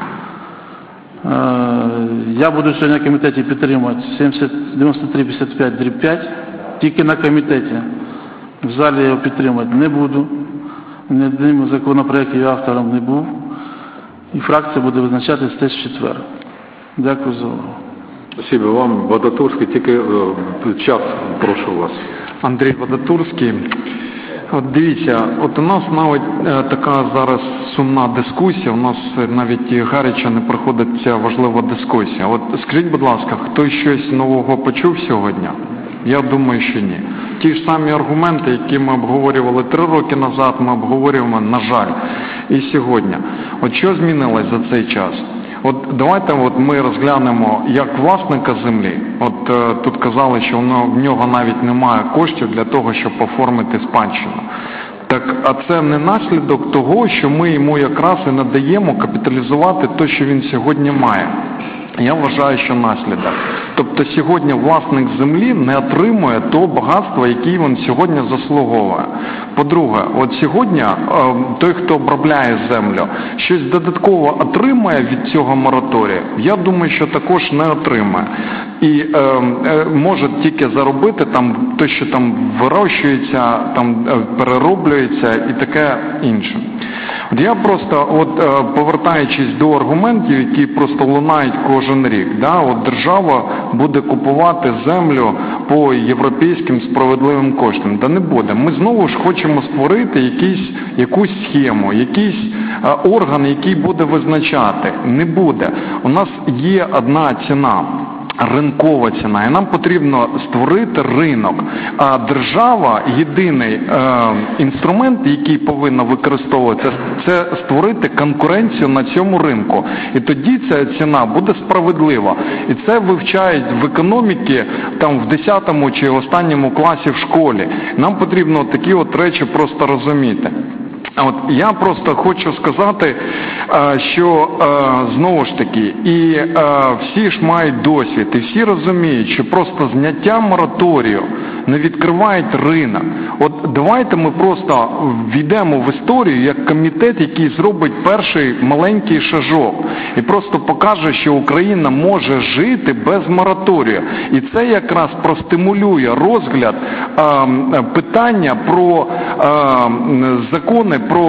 Я буду сьогодні на комітеті підтримувати дев'яносто три п'ятдесят п'ять дріб п'ять, тільки на комітеті. В залі я його підтримувати не буду, ні одним законопроектів я автором не був, і фракція буде визначатись теж в четвер. Дякую за увагу. Спасибо вам. Вадатурський, тільки час, прошу вас. Андрій Вадатурський. От дивіться, от у нас навіть е, така зараз сумна дискусія, у нас навіть гаряче не проходить ця важлива дискусія. От скажіть, будь ласка, хтось щось нового почув сьогодні? Я думаю, що ні. Ті ж самі аргументи, які ми обговорювали три роки назад, ми обговорюємо, на жаль, і сьогодні. От що змінилось за цей час? От давайте от ми розглянемо як власника землі. От е, тут казали, що воно, в нього навіть немає коштів для того, щоб оформити спадщину. Так, а це не наслідок того, що ми йому якраз і надаємо капіталізувати те, що він сьогодні має. Я вважаю, що наслідок. Тобто сьогодні власник землі не отримує того багатства, яке він сьогодні заслуговує. По-друге, от сьогодні той, хто обробляє землю, щось додатково отримує від цього мораторію, я думаю, що також не отримає. І е, е, може тільки заробити там те, що там вирощується, там перероблюється і таке інше. От я просто, от е, повертаючись до аргументів, які просто лунають кожен рік, да, от держава буде купувати землю по європейським справедливим коштам. Да не буде. Ми знову ж хочемо створити якісь, якусь схему, якийсь е, орган, який буде визначати. Не буде. У нас є одна ціна. Ринкова ціна, і нам потрібно створити ринок. А держава, єдиний е, інструмент, який повинна використовуватися, це створити конкуренцію на цьому ринку. І тоді ця ціна буде справедлива. І це вивчають в економіці там в десятому чи останньому класі в школі. Нам потрібно такі от речі просто розуміти. От я просто хочу сказати, що знову ж таки, і всі ж мають досвід, і всі розуміють, що просто зняття мораторію не відкривають ринок. От давайте ми просто війдемо в історію як комітет, який зробить перший маленький шажок і просто покаже, що Україна може жити без мораторію. І це якраз простимулює розгляд а, питання про а, закони про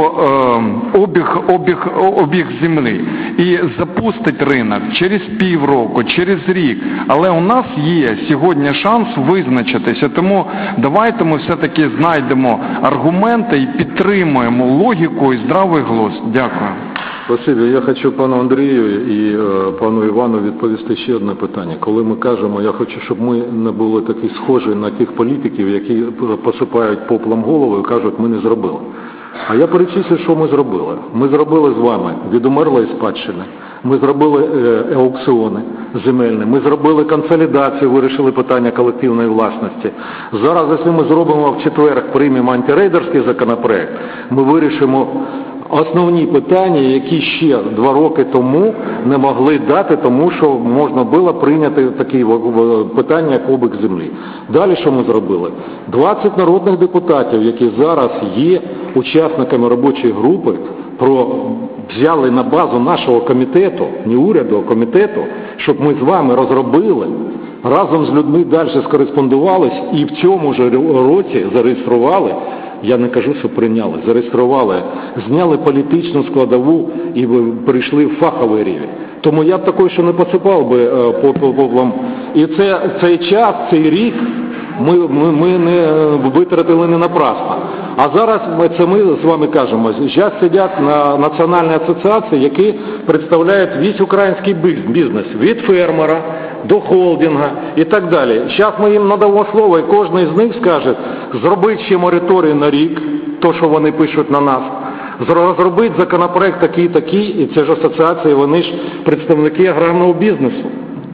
е, обіг, обіг, обіг землі і запустить ринок через півроку, через рік. Але у нас є сьогодні шанс визначитися, тому давайте ми все-таки знайдемо аргументи і підтримуємо логіку і здравий глузд. Дякую. Спасибі. Я хочу пану Андрію і е, пану Івану відповісти ще одне питання. Коли ми кажемо, я хочу, щоб ми не були такі схожі на тих політиків, які посипають поплом голову і кажуть, ми не зробили. А я перечислю, що ми зробили. Ми зробили з вами від умерлої спадщини, ми зробили е, аукціони земельні, ми зробили консолідацію, вирішили питання колективної власності. Зараз, якщо ми зробимо в четвер, приймемо антирейдерський законопроект, ми вирішимо основні питання, які ще два роки тому не могли дати, тому що можна було прийняти такі питання, як обіг землі. Далі що ми зробили? двадцять народних депутатів, які зараз є учасниками робочої групи, про взяли на базу нашого комітету, не уряду, а комітету, щоб ми з вами розробили, разом з людьми далі скореспондувались і в цьому ж році зареєстрували, я не кажу, що прийняли, зареєстрували, зняли політичну складову і перейшли в фаховий рівень. Тому я б такою, що не посипав би поплом. І це, цей час, цей рік ми, ми, ми не витратили не напрасно. А зараз ми, це ми з вами кажемо, зараз сидять на національній асоціації, які представляють весь український бізнес, від фермера до холдинга і так далі. Зараз ми їм надамо слово, і кожен з них скаже, зробіть ще мораторій на рік, то, що вони пишуть на нас, розробіть законопроект такий-такий, і це ж асоціації, вони ж представники аграрного бізнесу.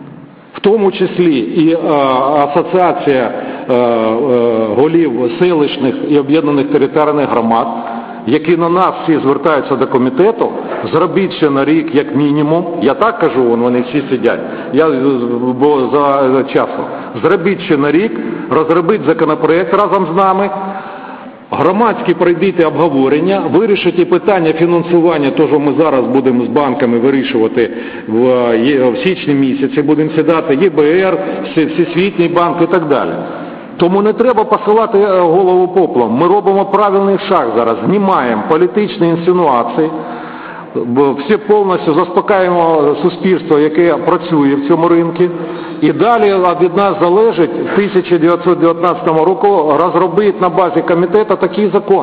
В тому числі і а, асоціація а, а, голів селищних і об'єднаних територіальних громад, які на нас всі звертаються до комітету, зробіть ще на рік, як мінімум, я так кажу, вони всі сидять, я, бо за, за часом, зробіть ще на рік, розробіть законопроект разом з нами, громадські пройдіть обговорення, вирішити питання фінансування, то, що ми зараз будемо з банками вирішувати в, в січні місяці, будемо сідати ЄБР, Всесвітній банк і так далі. Тому не треба посилати голову поплом. Ми робимо правильний шаг зараз, знімаємо політичні інсинуації, всі повністю заспокоюємо суспільство, яке працює в цьому ринку. І далі від нас залежить в тисяча дев'ятсот дев'ятнадцятому року розробити на базі комітету такий закон.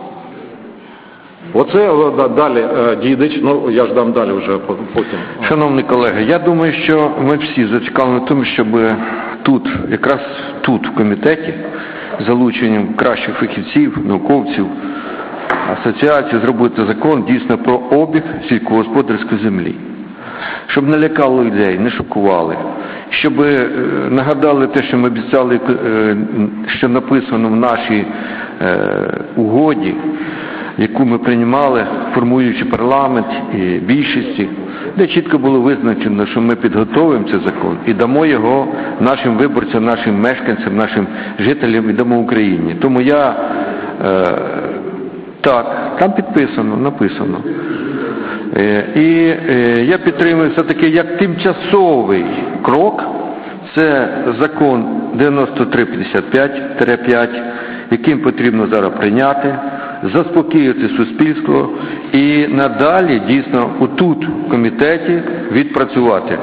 Оце далі Дідич, ну я ж дам далі вже потім. Шановні колеги, я думаю, що ми всі зацікавлені в тому, щоб тут, якраз тут в комітеті, з залученням кращих фахівців, науковців, асоціації, зробити закон дійсно про обіг сільськогосподарської землі. Щоб не лякало людей, не шокували. Щоб нагадали те, що ми обіцяли, що написано в нашій угоді. яку ми приймали, формуючи парламент і більшості, де чітко було визначено, що ми підготовимо цей закон і дамо його нашим виборцям, нашим мешканцям, нашим жителям і дамо Україні. Тому я, е, так, там підписано, написано. Е, і е, я підтримую все-таки як тимчасовий крок, це закон дев'яносто три п'ятдесят п'ять п'ять, яким потрібно зараз прийняти, заспокоїти суспільство і надалі дійсно отут в комітеті відпрацювати.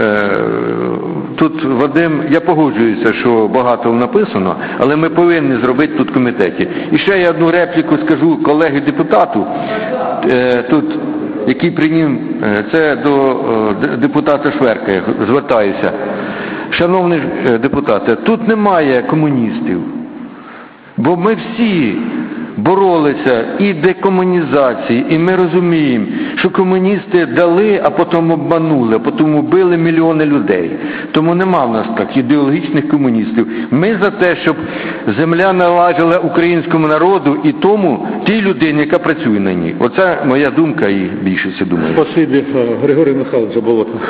Тут, Вадим, я погоджуюся, що багато написано, але ми повинні зробити тут в комітеті. І ще я одну репліку скажу колеги депутату, тут, який прийняв, це до депутата Шверка, я звертаюся. Шановні депутати, тут немає комуністів, бо ми всі боролися і декомунізації, і ми розуміємо, що комуністи дали, а потім обманули, а потім убили мільйони людей. Тому нема в нас так ідеологічних комуністів. Ми за те, щоб земля належала українському народу і тому тій людині, яка працює на ній. Оце моя думка і більшість думає. Спасибі, Григорій Михайлович Заболотний.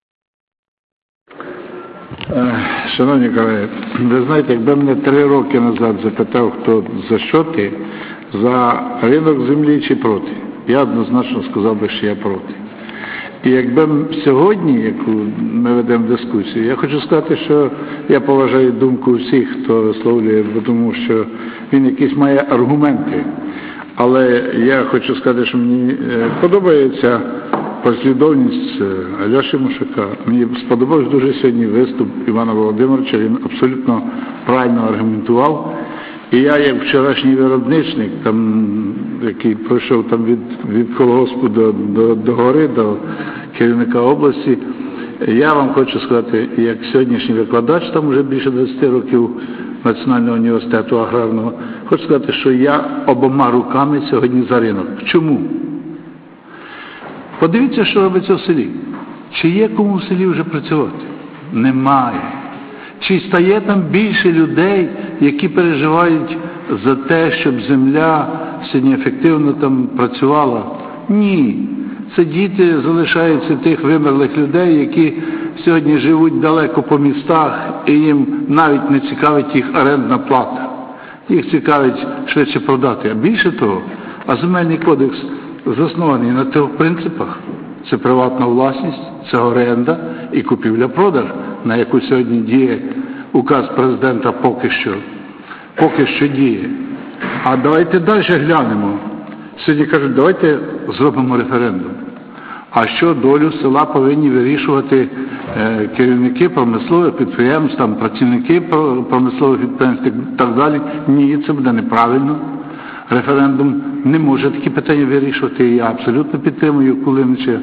Шановні колеги, ви знаєте, якби мене три роки назад запитав, хто за що ти, за ринок землі чи проти, я однозначно сказав би, що я проти. І якби сьогодні, яку ми ведемо дискусію, я хочу сказати, що я поважаю думку всіх, хто висловлює, тому що він якісь має аргументи. Але я хочу сказати, що мені подобається послідовність Альоші Мушака. Мені сподобався дуже сьогодні виступ Івана Володимировича, він абсолютно правильно аргументував. І я, як вчорашній виробничник, там, який пройшов там від, від колгоспу до, до, до гори, до керівника області, я вам хочу сказати, як сьогоднішній викладач, там вже більше двадцять років Національного університету аграрного, хочу сказати, що я обома руками сьогодні за ринок. Чому? Подивіться, що робиться в селі. Чи є кому в селі вже працювати? Немає. Чи стає там більше людей, які переживають за те, щоб земля сьогодні ефективно там працювала? Ні. Це діти залишаються тих вимерлих людей, які сьогодні живуть далеко по містах, і їм навіть не цікавить їх орендна плата. Їх цікавить швидше продати. А більше того, а земельний кодекс заснований на тих принципах. Це приватна власність, це оренда і купівля-продаж, на яку сьогодні діє указ президента поки що. Поки що діє. А давайте далі глянемо. Сьогодні кажуть, давайте зробимо референдум. А що долю села повинні вирішувати е, керівники промислових підприємств, там, працівники промислових підприємств і так далі? Ні, це буде неправильно. Референдум не може такі питання вирішувати. Я абсолютно підтримую Кулініча.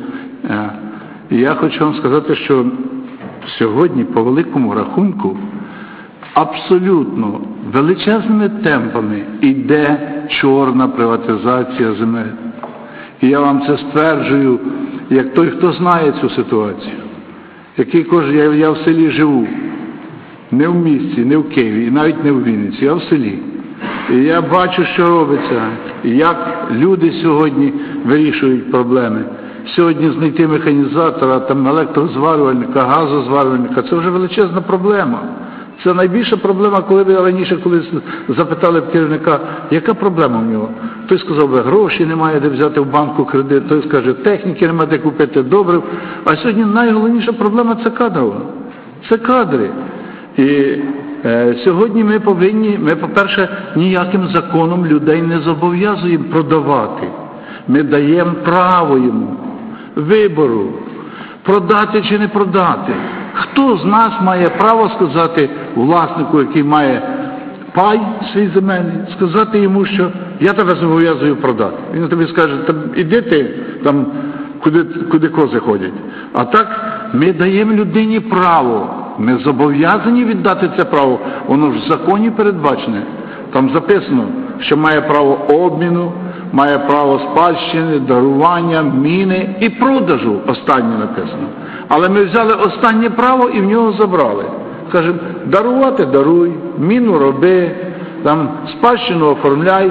Я хочу вам сказати, що сьогодні по великому рахунку абсолютно величезними темпами йде чорна приватизація земель. І я вам це стверджую, як той, хто знає цю ситуацію. Який кожен, я, я в селі живу. Не в місті, не в Києві, і навіть не в Вінниці, а в селі. І я бачу, що робиться, як люди сьогодні вирішують проблеми. Сьогодні знайти механізатора, там, електрозварювальника, газозварювальника – це вже величезна проблема. Це найбільша проблема, коли ви раніше, коли запитали б керівника, яка проблема в нього? Той сказав би, гроші немає де взяти в банку кредит, той скаже, техніки немає де купити добрив. А сьогодні найголовніша проблема – це кадрова. Це кадри. І е, сьогодні ми повинні, ми, по-перше, ніяким законом людей не зобов'язуємо продавати. Ми даємо право йому вибору, продати чи не продати. Хто з нас має право сказати власнику, який має пай свій земельний, сказати йому, що я тебе зобов'язую продати. Він тобі скаже, іди ти там, куди, куди кози ходять. А так ми даємо людині право. Ми зобов'язані віддати це право. Воно ж в законі передбачене. Там записано, що має право обміну, має право спадщини, дарування, міни і продажу. Останнє написано. Але ми взяли останнє право і в нього забрали. Кажемо, дарувати – даруй, міну роби, там, спадщину оформляй,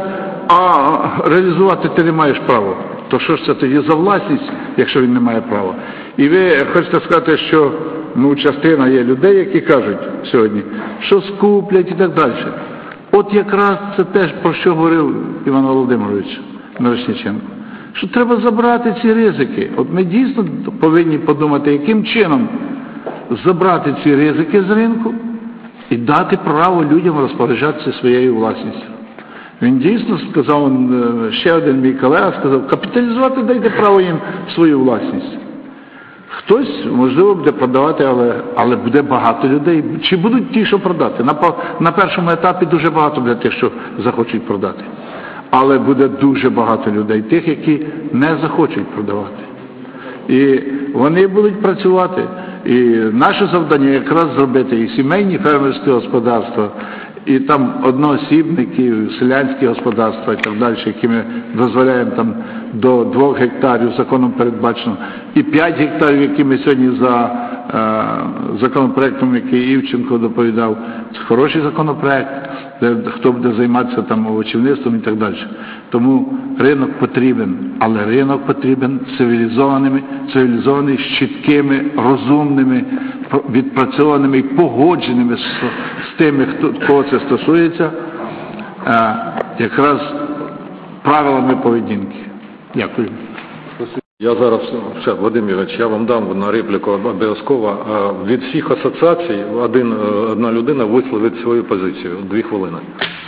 а реалізувати ти не маєш права. То що ж це тоді за власність, якщо він не має права? І ви хочете сказати, що ну, частина є людей, які кажуть сьогодні, що скуплять і так далі. От якраз це теж, про що говорив Іван Володимирович Мірошниченко, що треба забрати ці ризики. От ми дійсно повинні подумати, яким чином забрати ці ризики з ринку і дати право людям розпоряджатися своєю власністю. Він дійсно сказав, ще один мій колега сказав, капіталізувати дайте право їм свою власність. Хтось, можливо, буде продавати, але, але буде багато людей. Чи будуть ті, що продати? На, на першому етапі дуже багато буде тих, що захочуть продати. Але буде дуже багато людей, тих, які не захочуть продавати. І вони будуть працювати. І наше завдання якраз зробити і сімейні фермерські господарства, і там одноосібники, селянські господарства і так далі, які ми дозволяємо там до двох гектарів законом передбачено, і п'ять гектарів, які ми сьогодні за е, законопроектом, який Івченко доповідав, це хороший законопроект, де хто буде займатися там овочівництвом і так далі. Тому ринок потрібен, але ринок потрібен цивілізованими, цивілізований, з чіткими, розумними, відпрацьованими і погодженими з, з тими, хто, кого це стосується, е, якраз правилами поведінки. Дякую. Я зараз, ще, Вадим Ігорович, я вам дам на репліку обов'язково. Від всіх асоціацій один, одна людина висловить свою позицію. Дві хвилини.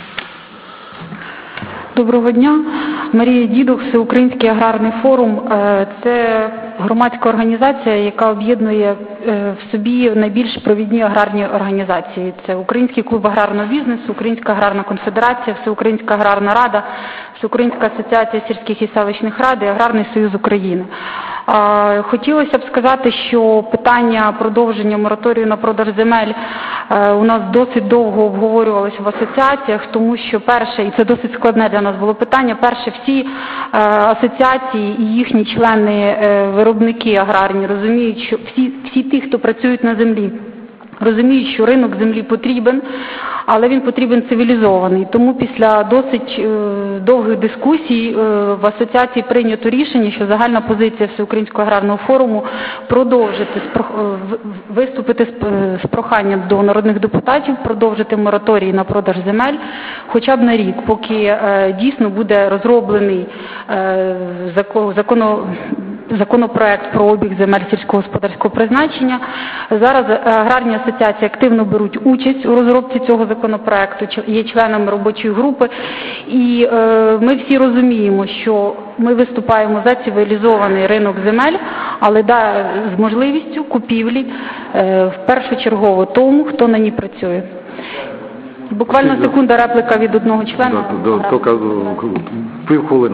Доброго дня. Марія Дідух, Всеукраїнський аграрний форум. Це громадська організація, яка об'єднує в собі найбільш провідні аграрні організації. Це Український клуб аграрного бізнесу, Українська аграрна конфедерація, Всеукраїнська аграрна рада, Всеукраїнська асоціація сільських і селищних рад і Аграрний союз України. Хотілося б сказати, що питання продовження мораторію на продаж земель у нас досить довго обговорювалося в асоціаціях, тому що перше, і це досить складне для нас було питання, перше, всі асоціації і їхні члени, виробники аграрні розуміють, що всі, всі ті, хто працюють на землі, розуміють, що ринок землі потрібен, але він потрібен цивілізований. Тому після досить е, довгих дискусій е, в асоціації прийнято рішення, що загальна позиція Всеукраїнського аграрного форуму продовжити, е, виступити з, е, з проханням до народних депутатів, продовжити мораторій на продаж земель хоча б на рік, поки е, дійсно буде розроблений е, закон, законо, законопроект про обіг земель сільськогосподарського призначення. Зараз аграрні асоціації активно беруть участь у розробці цього законопроекту, є членами робочої групи, і е, ми всі розуміємо, що ми виступаємо за цивілізований ринок земель, але да, з можливістю купівлі е, в першочергово тому, хто на ній працює. Буквально секунда репліка від одного члена. Тільки пів хвилини.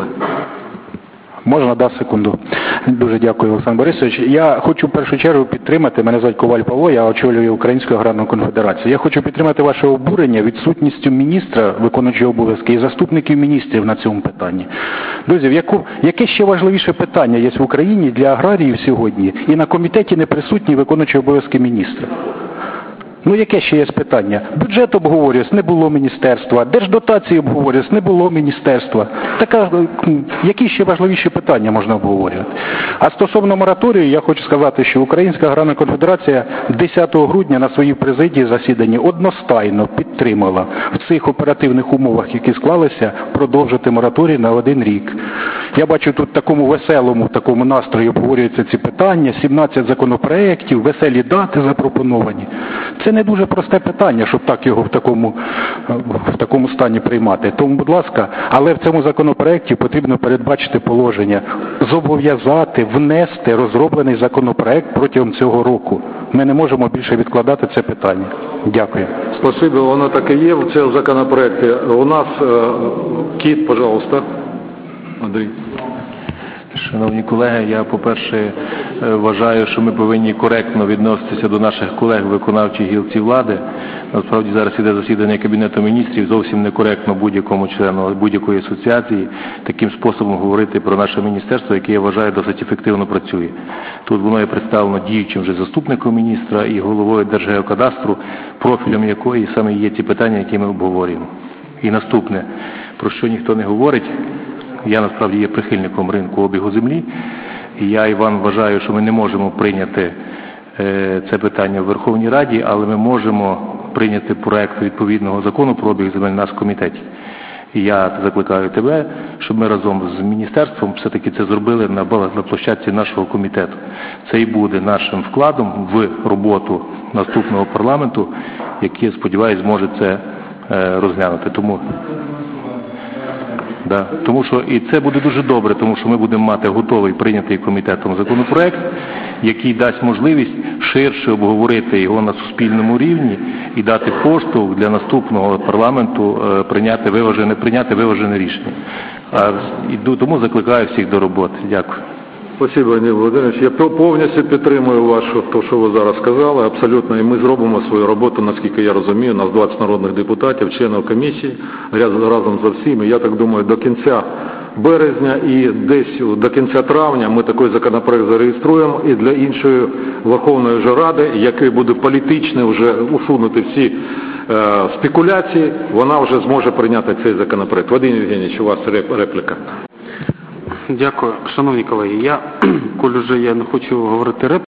Можна, да, секунду. Дуже дякую, Олександр Борисович. Я хочу в першу чергу підтримати, мене звуть Коваль Павло, я очолюю Українську аграрну конфедерацію. Я хочу підтримати ваше обурення відсутністю міністра, виконуючого обов'язки, і заступників міністрів на цьому питанні. Друзі, яку, яке ще важливіше питання є в Україні для аграріїв сьогодні, і на комітеті не присутні виконуючі обов'язки міністра? Ну, яке ще є питання? Бюджет обговорюється, не було міністерства. Держдотації обговорюється, не було міністерства. Така, які ще важливіші питання можна обговорювати? А стосовно мораторію, я хочу сказати, що Українська аграрна конфедерація десятого грудня на своїй президії засіданні одностайно підтримала в цих оперативних умовах, які склалися, продовжити мораторій на один рік. Я бачу тут такому веселому, такому настрої обговорюються ці питання, сімнадцять законопроєктів, веселі дати запропоновані. Це не дуже просте питання, щоб так його в такому, в такому стані приймати. Тому, будь ласка, але в цьому законопроекті потрібно передбачити положення, зобов'язати, внести розроблений законопроект протягом цього року. Ми не можемо більше відкладати це питання. Дякую. Спасибо, воно так і є в цьому законопроекті. У нас Кіт, пожалуйста. Андрій. Шановні колеги, я, по-перше, вважаю, що ми повинні коректно відноситися до наших колег виконавчих гілці влади. Насправді зараз іде засідання Кабінету міністрів, зовсім некоректно будь-якому члену будь-якої асоціації таким способом говорити про наше міністерство, яке, я вважаю, досить ефективно працює. Тут воно є представлено діючим вже заступником міністра і головою Держгеокадастру, профілем якої саме є ті питання, які ми обговорюємо. І наступне, про що ніхто не говорить, я насправді є прихильником ринку обігу землі, і я, Іван, вважаю, що ми не можемо прийняти це питання в Верховній Раді, але ми можемо прийняти проект відповідного закону про обіг земель в нас в комітеті. І я закликаю тебе, щоб ми разом з міністерством все-таки це зробили на, на площадці нашого комітету. Це і буде нашим вкладом в роботу наступного парламенту, який, я сподіваюся, зможе це е, розглянути. Тому, да, тому що і це буде дуже добре, тому що ми будемо мати готовий прийнятий комітетом законопроект, який дасть можливість ширше обговорити його на суспільному рівні і дати поштовх для наступного парламенту е, прийняти виважене, прийняти виважене рішення. А, і тому закликаю всіх до роботи. Дякую. Спасибо, Андрій Володимирович. Я повністю підтримую вашу, то, що ви зараз сказали, абсолютно, і ми зробимо свою роботу, наскільки я розумію, у нас двадцять народних депутатів, членів комісії, разом з всіми. Я так думаю, до кінця березня і десь до кінця травня ми такий законопроект зареєструємо і для іншої Верховної вже Ради, який буде політичний, вже усунути всі е, спекуляції, вона вже зможе прийняти цей законопроект. Вадим Євгенійович, у вас репліка. Дякую. Шановні колеги, я, коли вже я не хочу говорити репліку,